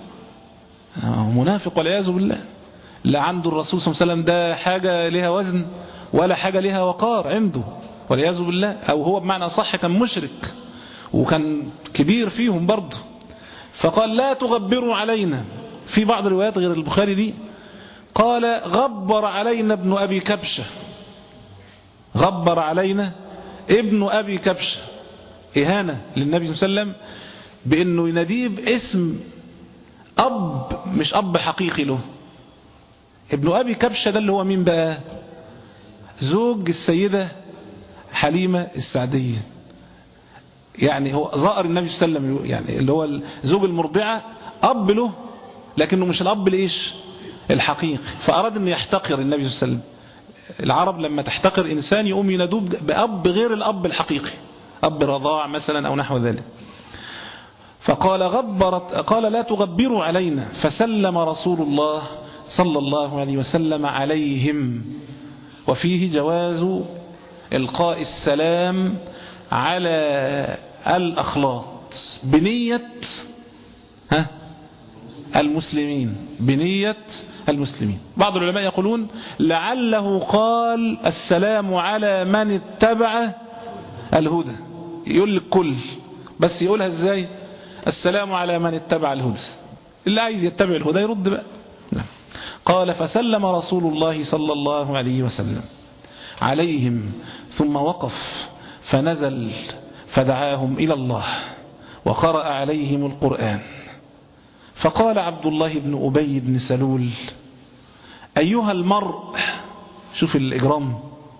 منافق والعياذ بالله، لا عنده الرسول صلى الله عليه وسلم ده حاجة لها وزن ولا حاجة لها وقار عنده والعياذ بالله، أو هو بمعنى صح كان مشرك وكان كبير فيهم برضه. فقال لا تغبروا علينا. في بعض الروايات غير البخاري دي قال غبر علينا ابن أبي كبشة، غبر علينا ابن أبي كبشة، إهانة للنبي صلى الله عليه وسلم بأنه يناديه باسم أب مش أب حقيقي له. ابن أبي كبشة ده اللي هو مين بقى؟ زوج السيدة حليمة السعدية، يعني هو زائر النبي صلى الله عليه وسلم، يعني اللي هو زوج المرضعة أب له لكنه مش الأب الإيش الحقيقي، فأراد أن يحتقر النبي صلى الله عليه وسلم. العرب لما تحتقر إنسان يقوم ينادوه بأب غير الأب الحقيقي، أب رضاع مثلا أو نحو ذلك. فقال غبرت قال لا تغبروا علينا، فسلم رسول الله صلى الله عليه وسلم عليهم. وفيه جواز إلقاء السلام على الأخلاط بنية ها المسلمين، بنية المسلمين. بعض العلماء يقولون لعله قال السلام على من اتبع الهدى، يقول للكل بس يقولها ازاي؟ السلام على من اتبع الهدى، اللي عايز يتبع الهدى يرد بقى. قال فسلم رسول الله صلى الله عليه وسلم عليهم ثم وقف فنزل فدعاهم إلى الله وقرأ عليهم القرآن. فقال عبد الله بن أبي بن سلول أيها المرء، شوف الإجرام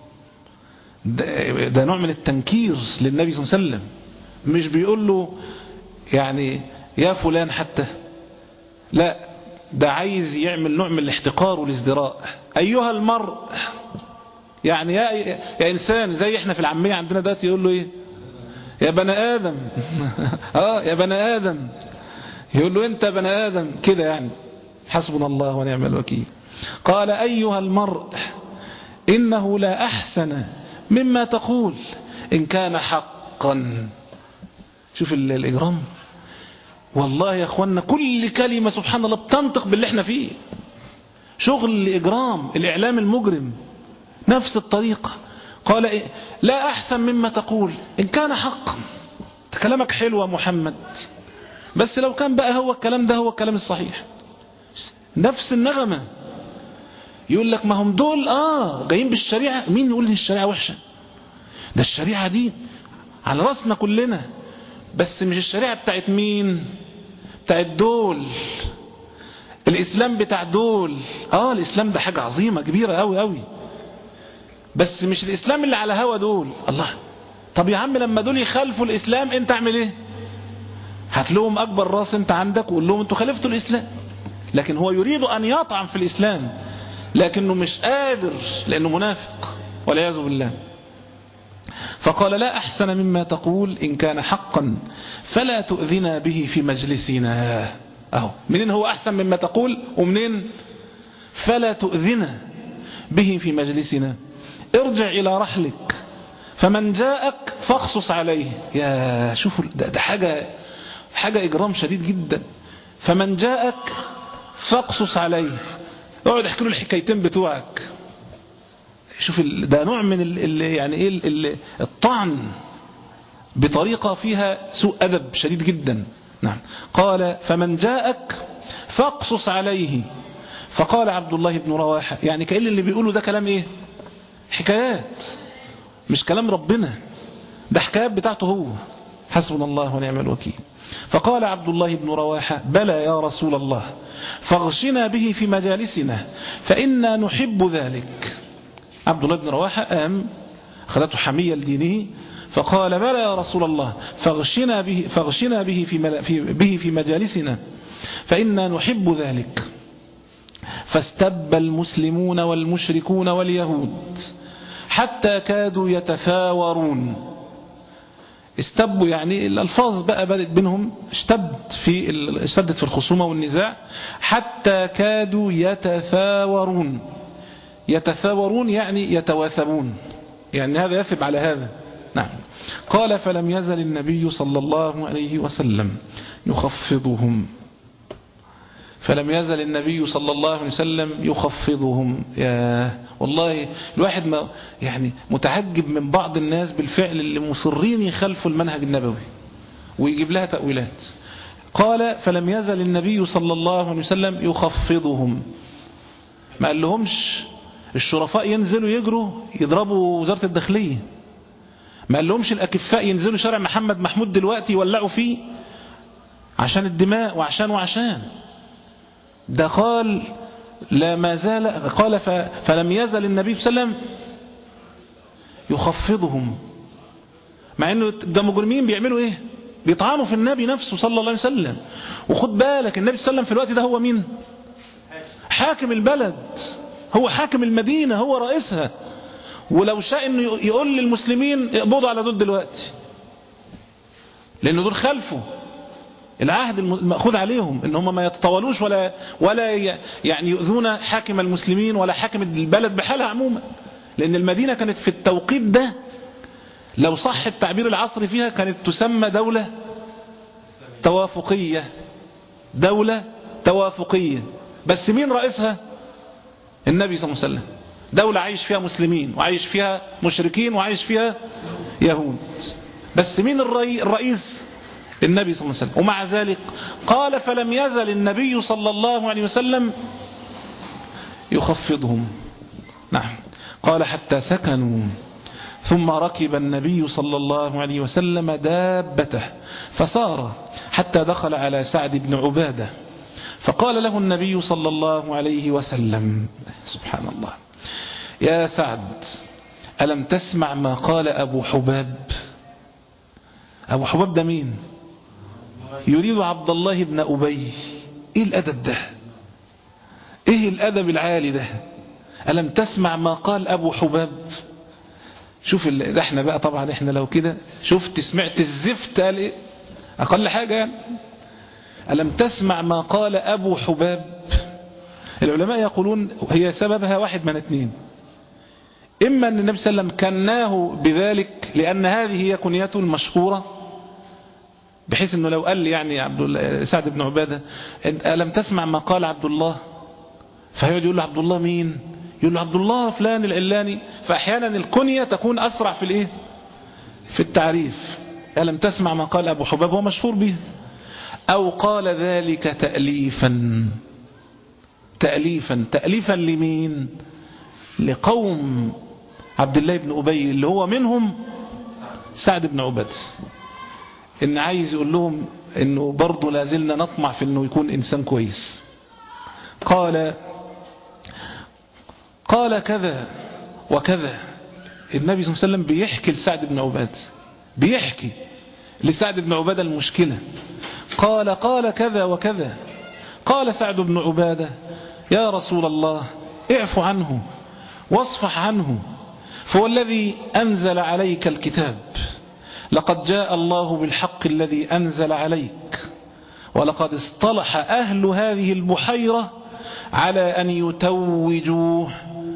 ده, ده نوع من التنكير للنبي صلى الله عليه وسلم، مش بيقول له يعني يا فلان حتى، لا ده عايز يعمل نوع من الاحتقار والازدراء. أيها المرء يعني يا, يا إنسان، زي احنا في العامية عندنا دلوقتي يقول له ايه يا بني آدم اه يا بني آدم، يقول له انت بني آدم كده يعني. حسبنا الله ونعم الوكيل. قال أيها المرء إنه لا أحسن مما تقول إن كان حقا. شوف الإجرام، والله يا أخوانا كل كلمة سبحان الله بتنطق باللي احنا فيه. شغل الإجرام، الإعلام المجرم نفس الطريقة. قال إيه؟ لا أحسن مما تقول إن كان حقا. كلامك حلو يا محمد، بس لو كان بقى هو الكلام ده هو الكلام الصحيح. نفس النغمة. يقول لك ما هم دول آه جايين بالشريعة. مين يقول ان الشريعة وحشة؟ ده الشريعة دي على رأسنا كلنا، بس مش الشريعة بتاعت مين؟ بتاعت دول. الإسلام بتاع دول. آه الإسلام ده حاجة عظيمة كبيرة قوي قوي، بس مش الإسلام اللي على هوا دول. الله، طب يا عم لما دول يخالفوا الإسلام انت اعمل ايه؟ هات لهم أكبر راس انت عندك وقول لهم انتوا خالفتوا الإسلام. لكن هو يريد أن يطعن في الإسلام، لكنه مش قادر لأنه منافق والعياذ بالله. فقال لا أحسن مما تقول إن كان حقا فلا تؤذنا به في مجلسنا. أهو منين هو أحسن مما تقول، ومنين فلا تؤذنا به في مجلسنا. ارجع إلى رحلك فمن جاءك فاخصص عليه. يا شوفوا ده, ده حاجة حاجة إجرام شديد جدا. فمن جاءك فاقصص عليه. اقعد احكي له الحكايتين بتوعك. شوف ده نوع من ال ال يعني ايه ال الطعن بطريقة فيها سوء أدب شديد جدا. نعم. قال فمن جاءك فاقصص عليه. فقال عبد الله بن رواحة، يعني كأن اللي بيقوله ده كلام ايه؟ حكايات، مش كلام ربنا، ده حكايات بتاعته هو. حسبنا الله ونعم الوكيل. فقال عبد الله بن رواحة بلى يا رسول الله فاغشنا به في مجالسنا فإنا نحب ذلك. عبد الله بن رواحة قام أخذته حمية لدينه فقال بلى يا رسول الله فاغشنا به, فاغشنا به, في, في, به في مجالسنا فإنا نحب ذلك. فاستب المسلمون والمشركون واليهود حتى كادوا يتثاورون. استبوا يعني الألفاظ بقى بدت بينهم، اشتد في اشتدت في الخصومة والنزاع حتى كادوا يتثاورون. يتثاورون يعني يتواثبون، يعني هذا يثب على هذا. نعم. قال فلم يزل النبي صلى الله عليه وسلم يخفضهم. فلم يزل النبي صلى الله عليه وسلم يخفضهم. يا والله الواحد ما يعني متعجب من بعض الناس بالفعل اللي مصرين يخالفوا المنهج النبوي ويجيب لها تأويلات. قال فلم يزل النبي صلى الله عليه وسلم يخفضهم. ما قال لهمش الشرفاء ينزلوا يجروا يضربوا وزارة الداخلية، ما قال لهمش الأكفاء ينزلوا شارع محمد محمود دلوقتي يولعوا فيه عشان الدماء وعشان وعشان ده. قال لا ما زال، قال فلم يزل النبي صلى الله عليه وسلم يخفضهم، مع انه ده مجرمين بيعملوا ايه؟ بيطعنوا في النبي نفسه صلى الله عليه وسلم. وخد بالك النبي صلى الله عليه وسلم في الوقت ده هو مين؟ حاكم البلد، هو حاكم المدينة، هو رئيسها. ولو شاء انه يقول للمسلمين اقبضوا على دول دلوقتي، لأن دول خلفوا العهد المأخوذ عليهم ان هم ما يتطاولوش ولا ولا يعني يؤذون حاكم المسلمين ولا حاكم البلد بحالها عموما. لأن المدينة كانت في التوقيت ده لو صح التعبير العصري فيها كانت تسمى دولة توافقية. دولة توافقية، بس مين رئيسها؟ النبي صلى الله عليه وسلم. دولة عايش فيها مسلمين وعايش فيها مشركين وعايش فيها يهود، بس مين الرئيس؟ النبي صلى الله عليه وسلم. ومع ذلك قال فلم يزل النبي صلى الله عليه وسلم يخفضهم. نعم. قال حتى سكنوا ثم ركب النبي صلى الله عليه وسلم دابته فسار حتى دخل على سعد بن عبادة فقال له النبي صلى الله عليه وسلم سبحان الله يا سعد ألم تسمع ما قال أبو حباب؟ أبو حباب ده مين؟ يريد عبد الله بن أبي. إيه الأدب ده؟ إيه الأدب العالي ده؟ ألم تسمع ما قال أبو حباب؟ شوف ده احنا بقى طبعا احنا لو كده شفت سمعت الزفت قال ايه اقل حاجة يعني. ألم تسمع ما قال أبو حباب؟ العلماء يقولون هي سببها واحد من اثنين. إما أن النبي صلى الله عليه وسلم كناه بذلك لأن هذه هي كنيته المشهورة، بحيث أنه لو قال لي يعني عبد الله سعد بن عبادة ألم تسمع ما قال عبد الله، فهيقعد يقول له عبد الله مين؟ يقول له عبد الله فلان العلاني. فأحيانا الكنية تكون أسرع في الإيه؟ في التعريف. ألم تسمع ما قال أبو حباب، هو مشهور به. أو قال ذلك تأليفا تأليفا تأليفا لمين؟ لقوم عبد الله بن أبي اللي هو منهم سعد بن عبادة، إن عايز يقول لهم إنه برضو لازلنا نطمع في إنه يكون إنسان كويس. قال قال كذا وكذا. النبي صلى الله عليه وسلم بيحكي لسعد بن عبادة، بيحكي لسعد بن عبادة المشكلة. قال قال كذا وكذا. قال سعد بن عبادة يا رسول الله اعف عنه واصفح عنه، فوالذي أنزل عليك الكتاب لقد جاء الله بالحق الذي أنزل عليك، ولقد اصطلح أهل هذه البحيرة على أن يتوجوه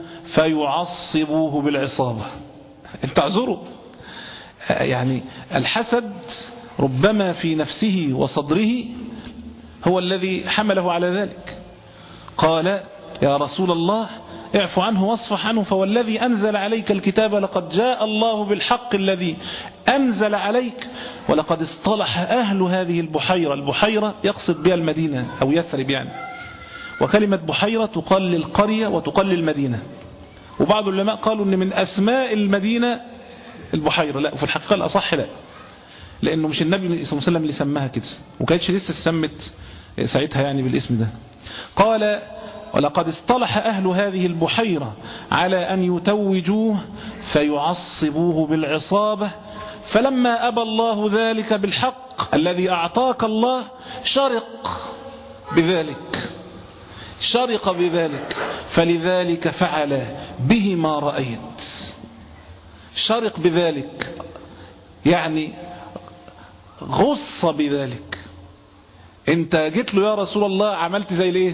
فيعصبوه بالعصابة. انت اعذروا، يعني الحسد ربما في نفسه وصدره هو الذي حمله على ذلك. قال يا رسول الله اعف عنه واصفح عنه، فوالذي أنزل عليك الكتاب لقد جاء الله بالحق الذي أنزل عليك، ولقد اصطلح أهل هذه البحيرة. البحيرة يقصد بها المدينة أو يثرب يعني، وكلمة بحيرة تقال للقرية وتقال للمدينة، وبعض العلماء قالوا أن من أسماء المدينة البحيرة. لا، وفي الحقيقة الأصح لا، لأنه مش النبي صلى الله عليه وسلم اللي سماها كده، وكانتش لسه سمت ساعتها يعني بالاسم ده. قال ولقد اصطلح أهل هذه البحيرة على أن يتوجوه فيعصبوه بالعصابة، فلما أبى الله ذلك بالحق الذي أعطاك الله شرق بذلك شرق بذلك فلذلك فعل به ما رأيت. شرق بذلك يعني غص بذلك. انت جيت له يا رسول الله عملت زي الايه؟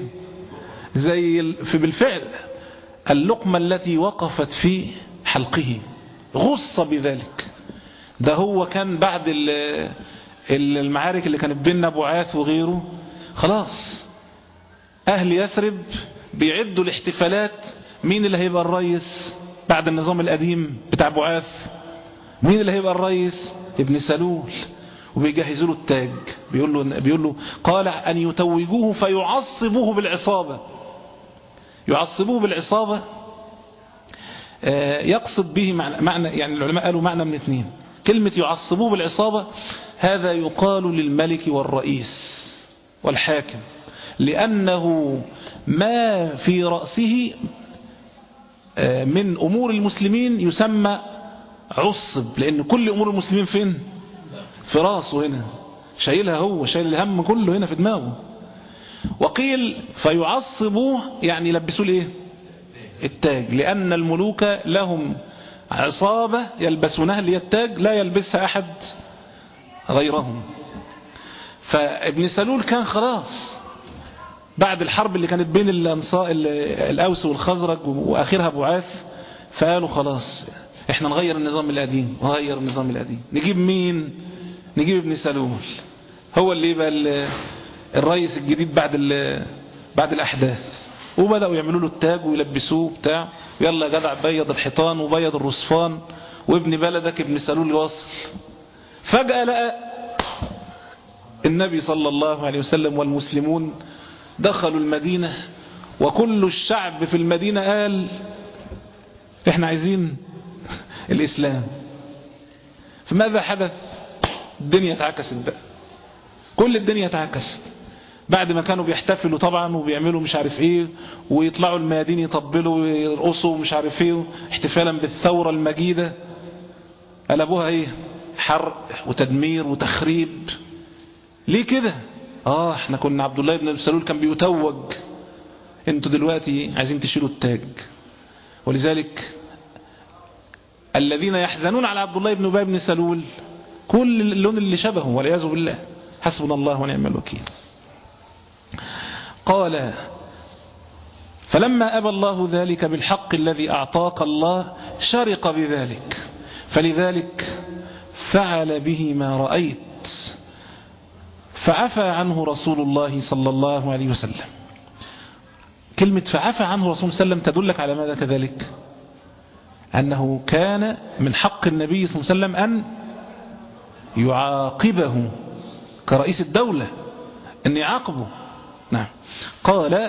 زي في بالفعل اللقمة التي وقفت في حلقه، غص بذلك. ده هو كان بعد المعارك اللي كانت بيننا بعاث وغيره، خلاص أهل يثرب بيعدوا الاحتفالات. مين اللي هيبقى الرئيس بعد النظام القديم بتاع بعاث؟ مين اللي هيبقى الرئيس؟ ابن سلول. وبيجهزوا له التاج، بيقول له, بيقول له قال أن يتوجوه فيعصبوه بالعصابة. يعصبوه بالعصابة يقصد به معنى، يعني العلماء قالوا معنى من اثنين. كلمة يعصبوه بالعصابة هذا يقال للملك والرئيس والحاكم، لأنه ما في رأسه من أمور المسلمين يسمى عصب، لأن كل أمور المسلمين فين؟ في رأسه هنا، شايلها هو، شايل الهم كله هنا في دماغه. وقيل فيعصبوه يعني يلبسوا الايه؟ التاج، لأن الملوك لهم عصابة يلبسونها اللي هي التاج لا يلبسها أحد غيرهم. فابن سلول كان خلاص بعد الحرب اللي كانت بين الأوس والخزرج وآخرها بعاث، فقالوا خلاص احنا نغير النظام القديم، نغير النظام القديم. نجيب مين؟ نجيب ابن سلول، هو اللي يبقى الرئيس الجديد بعد بعد الأحداث. وبدأوا يعملوا له التاج ويلبسوه بتاع، ويلا يا جدع بيض الحيطان وبيض الرصفان وابن بلدك ابن سلول يواصل. فجأة لقى النبي صلى الله عليه وسلم والمسلمون دخلوا المدينة، وكل الشعب في المدينة قال احنا عايزين الإسلام. فماذا حدث؟ الدنيا اتعكست بقى، كل الدنيا اتعكست. بعد ما كانوا بيحتفلوا طبعا وبيعملوا مش عارف ايه، ويطلعوا الميادين يطبلوا ويرقصوا مش عارف ايه احتفالا بالثورة المجيدة، قلبوها ايه؟ حرق وتدمير وتخريب. ليه كده؟ اه احنا كنا عبد الله بن سلول كان بيتوج، انتوا دلوقتي عايزين تشيلوا التاج. ولذلك الذين يحزنون على عبد الله بن أبي بن سلول كل اللون اللي شبهه والعياذ بالله. حسبنا الله ونعم الوكيل. قال فلما أبى الله ذلك بالحق الذي أعطاك الله شرق بذلك، فلذلك فعل به ما رأيت، فعفى عنه رسول الله صلى الله عليه وسلم. كلمة فعفى عنه رسول الله صلى الله عليه وسلم تدلك على ماذا كذلك؟ أنه كان من حق النبي صلى الله عليه وسلم أن يعاقبه كرئيس الدولة، أن يعاقبه. نعم. قال: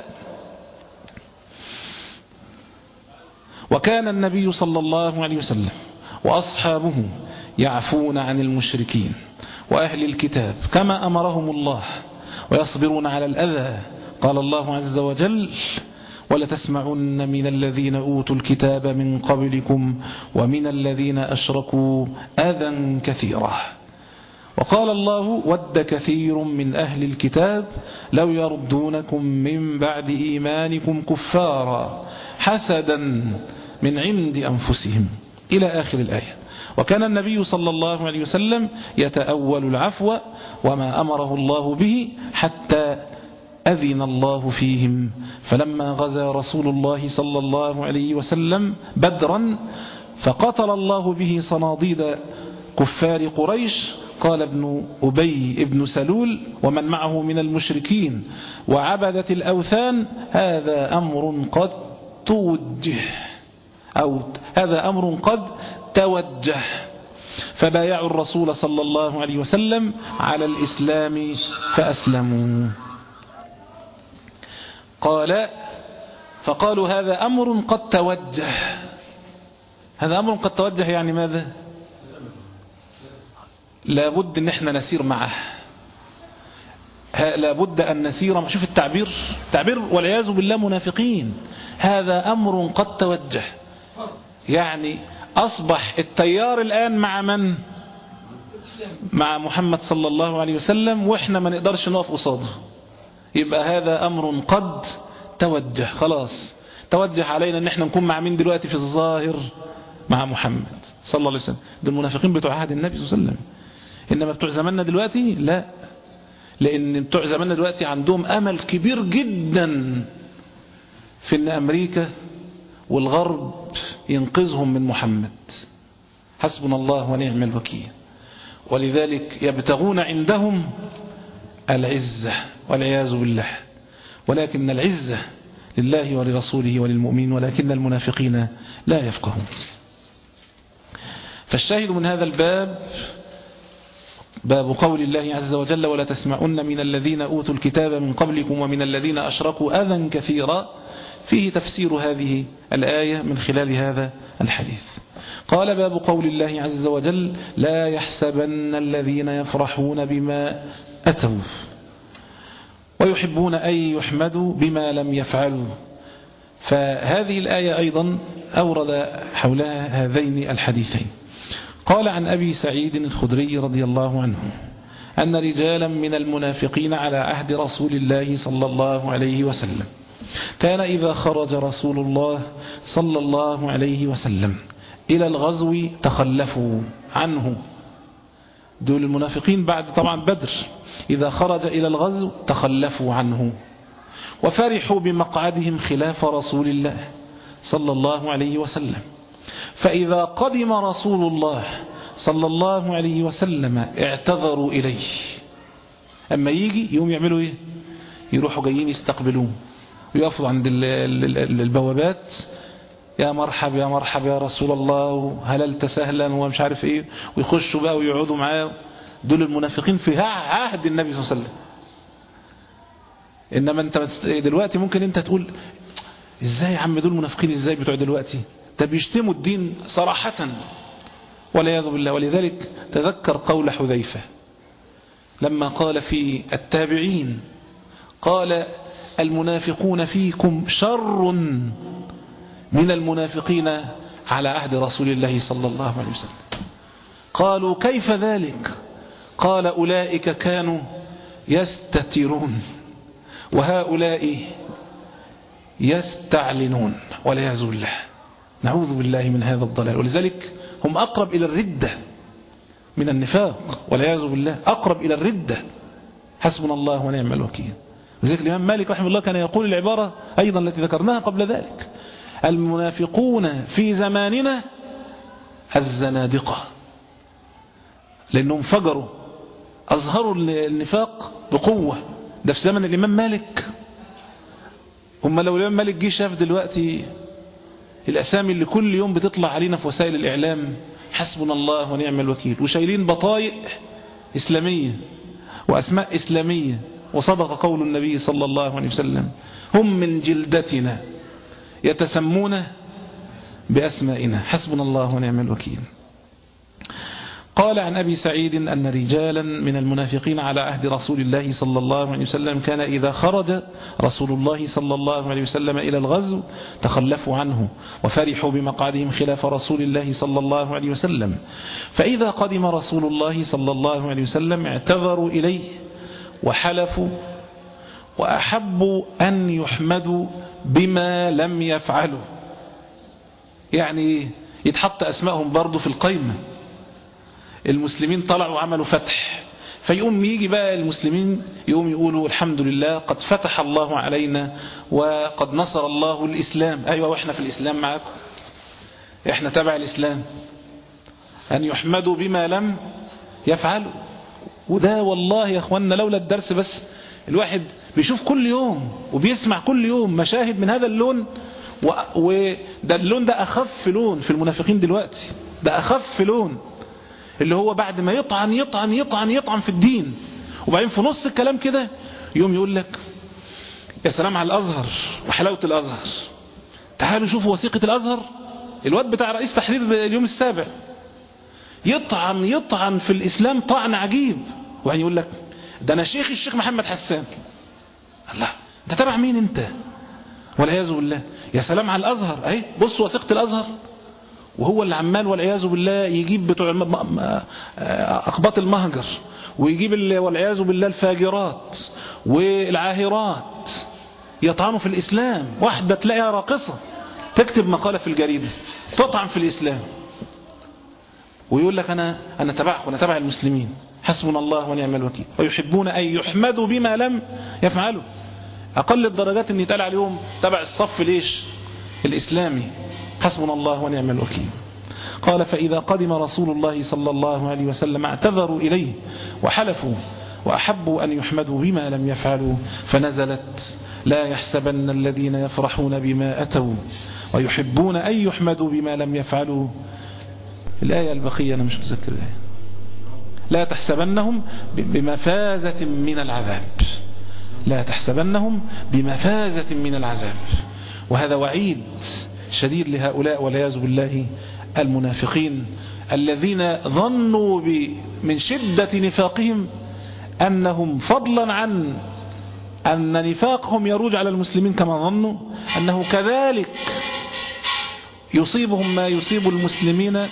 وكان النبي صلى الله عليه وسلم وأصحابه يعفون عن المشركين وأهل الكتاب كما أمرهم الله، ويصبرون على الأذى. قال الله عز وجل: ولتسمعن من الذين أوتوا الكتاب من قبلكم ومن الذين أشركوا أذى كثيرا. وقال الله: ود كثير من أهل الكتاب لو يردونكم من بعد إيمانكم كفارا حسدا من عند أنفسهم، إلى آخر الآية. وكان النبي صلى الله عليه وسلم يتأول العفو وما أمره الله به حتى أذن الله فيهم. فلما غزا رسول الله صلى الله عليه وسلم بدرا فقتل الله به صناديد كفار قريش، قال ابن أبي ابن سلول ومن معه من المشركين وعبدة الأوثان: هذا أمر قد توجه أو هذا أمر قد توجه. فبايعوا الرسول صلى الله عليه وسلم على الإسلام فأسلموا. قال: فقالوا هذا أمر قد توجه. هذا أمر قد توجه يعني ماذا؟ لابد ان احنا نسير معه، لابد ان نسير. شوف التعبير، تعبير والعياذ بالله منافقين. هذا أمر قد توجه، يعني أصبح التيار الآن مع من؟ مع محمد صلى الله عليه وسلم، وإحنا ما نقدرش نقف قصاده. يبقى هذا أمر قد توجه، خلاص توجه علينا ان احنا نكون مع مين دلوقتي في الظاهر؟ مع محمد صلى الله عليه وسلم. ده المنافقين بتوع عهد النبي صلى الله عليه وسلم. إنما بتوع زماننا دلوقتي لا، لأن بتوع زماننا دلوقتي عندهم أمل كبير جدا في أن أمريكا والغرب ينقذهم من محمد. حسبنا الله ونعم الوكيل. ولذلك يبتغون عندهم العزة والعياذ بالله، ولكن العزة لله ولرسوله وللمؤمنين، ولكن المنافقين لا يفقهون. فالشاهد من هذا الباب باب قول الله عز وجل: ولا تسمعن من الذين أوتوا الكتاب من قبلكم ومن الذين أشركوا أذى كثيرا، فيه تفسير هذه الآية من خلال هذا الحديث. قال: باب قول الله عز وجل: لا يحسبن الذين يفرحون بما أتوا ويحبون أن يحمدوا بما لم يفعلوا. فهذه الآية أيضا أورد حولها هذين الحديثين. قال: عن أبي سعيد الخدري رضي الله عنه أن رجالا من المنافقين على عهد رسول الله صلى الله عليه وسلم كان إذا خرج رسول الله صلى الله عليه وسلم إلى الغزو تخلفوا عنه. دول المنافقين بعد طبعا بدر، إذا خرج إلى الغزو تخلفوا عنه، وفرحوا بمقعدهم خلاف رسول الله صلى الله عليه وسلم. فإذا قدم رسول الله صلى الله عليه وسلم اعتذروا إليه. أما يجي يوم يعملوا إيه؟ يروحوا جايين يستقبلوه ويقفوا عند البوابات: يا مرحب يا مرحب يا رسول الله، هللت سهلا ومش عارف إيه، ويخشوا بقى ويقعدوا معاه. دول المنافقين في عهد النبي صلى الله عليه وسلم. إنما أنت دلوقتي ممكن أنت تقول: إزاي يا عم دول منافقين إزاي بتوع دلوقتي؟ ده بيشتموا الدين صراحة والعياذ بالله. ولذلك تذكر قول حذيفة لما قال في التابعين، قال: المنافقون فيكم شر من المنافقين على عهد رسول الله صلى الله عليه وسلم. قالوا: كيف ذلك؟ قال: أولئك كانوا يستترون وهؤلاء يستعلنون والعياذ بالله. نعوذ بالله من هذا الضلال. ولذلك هم أقرب إلى الردة من النفاق والعياذ بالله، أقرب إلى الردة. حسبنا الله ونعم الوكيل. وذلك الإمام مالك رحمه الله كان يقول العبارة أيضا التي ذكرناها قبل ذلك: المنافقون في زماننا الزنادقة، لأنهم فجروا أظهروا النفاق بقوة. ده في زمن الإمام مالك. هم لو الإمام مالك جه شاف دلوقتي الأسامي اللي كل يوم بتطلع علينا في وسائل الإعلام، حسبنا الله ونعم الوكيل، وشايلين بطايق إسلامية وأسماء إسلامية، وصدق قول النبي صلى الله عليه وسلم: هم من جلدتنا يتسمون بأسمائنا، حسبنا الله ونعم الوكيل. قال عن أبي سعيد أن رجالا من المنافقين على عهد رسول الله صلى الله عليه وسلم كان إذا خرج رسول الله صلى الله عليه وسلم إلى الغزو تخلفوا عنه وفرحوا بمقعدهم خلاف رسول الله صلى الله عليه وسلم، فإذا قدم رسول الله صلى الله عليه وسلم اعتذروا إليه وحلفوا وأحبوا أن يحمدوا بما لم يفعلوا. يعني يتحط أسمائهم برضو في القائمة. المسلمين طلعوا عملوا فتح، فيقوم يجي بقى المسلمين يقوم يقولوا: الحمد لله قد فتح الله علينا وقد نصر الله الإسلام. أيوة، وإحنا في الإسلام معكم، إحنا تبع الإسلام. أن يحمدوا بما لم يفعلوا. وده والله يا أخوانا لولا الدرس بس، الواحد بيشوف كل يوم وبيسمع كل يوم مشاهد من هذا اللون، وده اللون ده أخف لون في المنافقين دلوقتي. ده أخف لون، اللي هو بعد ما يطعن يطعن يطعن يطعن في الدين، وبعدين في نص الكلام كده يوم يقول لك: يا سلام على الأزهر وحلاوة الأزهر، تعالوا شوفوا وثيقة الأزهر. الواد بتاع رئيس تحرير اليوم السابع يطعن يطعن في الإسلام طعن عجيب، وبعدين يقول لك: ده أنا شيخ الشيخ محمد حسان. الله، ده تبع مين أنت؟ والعياذ بالله. يا سلام على الأزهر، أهي بص وثيقة الأزهر. وهو اللي عمال والعياذ بالله يجيب بتوع أقباط المهجر، ويجيب والعياذ بالله الفاجرات والعاهرات يطعنوا في الإسلام. واحدة تلاقيها راقصة تكتب مقالة في الجريدة تطعن في الإسلام، ويقول لك: أنا أنا تبعكم، أنا تبع المسلمين، حسبنا الله ونعم الوكيل. ويحبون أن يحمدوا بما لم يفعلوا. أقل الدرجات أن يتقال عليهم تبع الصف ليش الإسلامي، حسبنا الله ونعم الوكيل. قال: فإذا قدم رسول الله صلى الله عليه وسلم اعتذروا إليه وحلفوا وأحبوا أن يحمدوا بما لم يفعلوا، فنزلت: لا يحسبن الذين يفرحون بما أتوا ويحبون أن يحمدوا بما لم يفعلوا. الآية البقية أنا مش مذكر الآية. لا تحسبنهم بمفازة من العذاب، لا تحسبنهم بمفازة من العذاب. وهذا وعيد شديد لهؤلاء والعياذ بالله المنافقين الذين ظنوا من شدة نفاقهم أنهم فضلا عن أن نفاقهم يروج على المسلمين كما ظنوا، أنه كذلك يصيبهم ما يصيب المسلمين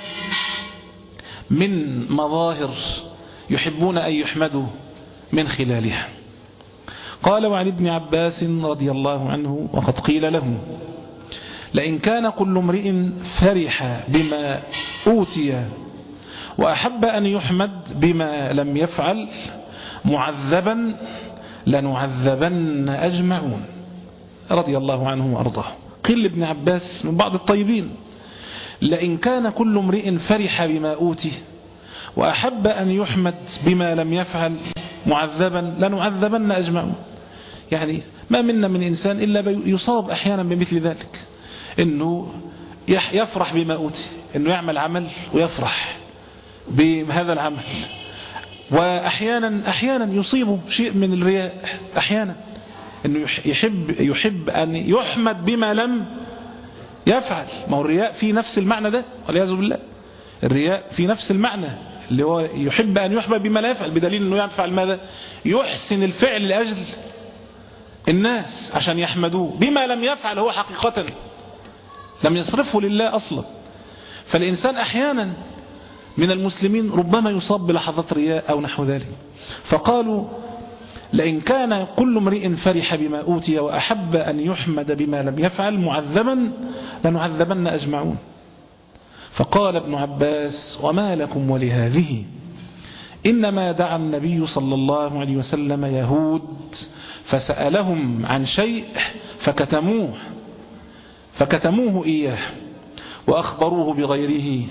من مظاهر يحبون أن يحمدوا من خلالها. قال: وعن ابن عباس رضي الله عنه: وقد قيل له: لئن كان كل امرئ فرح بما أوتي وأحب أن يحمد بما لم يفعل معذبا لنعذبن أجمعون. رضي الله عنه وأرضاه. قيل لابن عباس من بعض الطيبين: لئن كان كل امرئ فرح بما أوتي وأحب أن يحمد بما لم يفعل معذبا لنعذبن أجمعون. يعني ما منا من إنسان إلا يصاب أحيانا بمثل ذلك، إنه يفرح بما أوتي، إنه يعمل عمل ويفرح بهذا العمل، وأحيانا أحيانا يصيبه شيء من الرياء، أحيانا إنه يحب يحب أن يحمد بما لم يفعل. ما هو الرياء في نفس المعنى ده والعياذ بالله. الرياء في نفس المعنى، اللي هو يحب أن يحمد بما لا يفعل، بدليل أنه يفعل ماذا؟ يحسن الفعل لأجل الناس عشان يحمدوه بما لم يفعل هو حقيقة لم يصرفه لله أصلا. فالإنسان أحيانا من المسلمين ربما يصاب بلحظات رياء أو نحو ذلك. فقالوا: لئن كان كل امرئ فرح بما أوتي وأحب أن يحمد بما لم يفعل معذبا لنعذبن أجمعون. فقال ابن عباس: وما لكم ولهذه؟ إنما دعا النبي صلى الله عليه وسلم يهود فسألهم عن شيء فكتموه فكتموه إياه وأخبروه بغيره.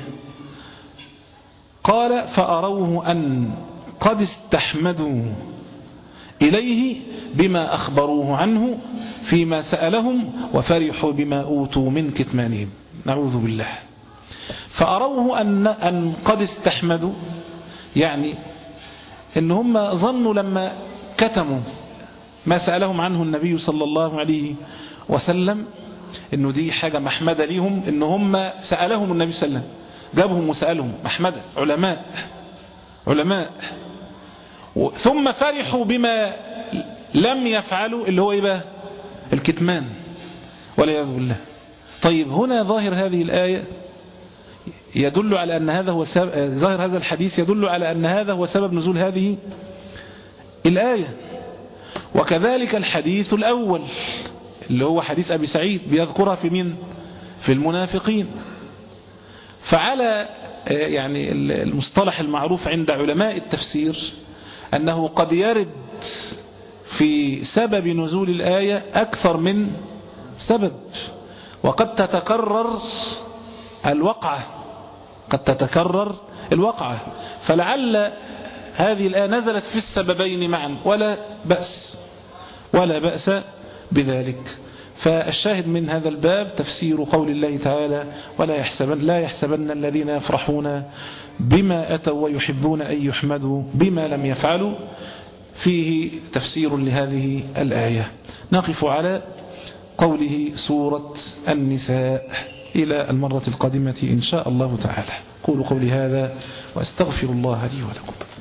قال فأروه أن قد استحمدوا إليه بما أخبروه عنه فيما سألهم وفرحوا بما أوتوا من كتمانهم. نعوذ بالله. فأروه أن, أن قد استحمدوا، يعني إن هم ظنوا لما كتموا ما سألهم عنه النبي صلى الله عليه وسلم إنه دي حاجة محمدة ليهم، إن هم سألهم النبي صلى الله عليه وسلم، جابهم وسألهم محمدة، علماء علماء ثم فرحوا بما لم يفعلوا اللي هو إيه بقى؟ الكتمان والعياذ بالله. طيب هنا ظاهر هذه الآية يدل على أن هذا هو سبب، ظاهر هذا الحديث يدل على أن هذا هو سبب نزول هذه الآية. وكذلك الحديث الأول اللي هو حديث أبي سعيد بيذكرها في مين؟ في المنافقين. فعلى يعني المصطلح المعروف عند علماء التفسير أنه قد يرد في سبب نزول الآية أكثر من سبب، وقد تتكرر الوقعة قد تتكرر الوقعة فلعل هذه الآية نزلت في السببين معا ولا بأس ولا بأس بذلك. فالشاهد من هذا الباب تفسير قول الله تعالى ولا يحسبن, لا يحسبن الذين يفرحون بما أتوا ويحبون أن يحمدوا بما لم يفعلوا، فيه تفسير لهذه الآية. نقف على قوله سورة النساء إلى المرة القادمة إن شاء الله تعالى. قولوا قولي هذا وأستغفر الله لي ولكم.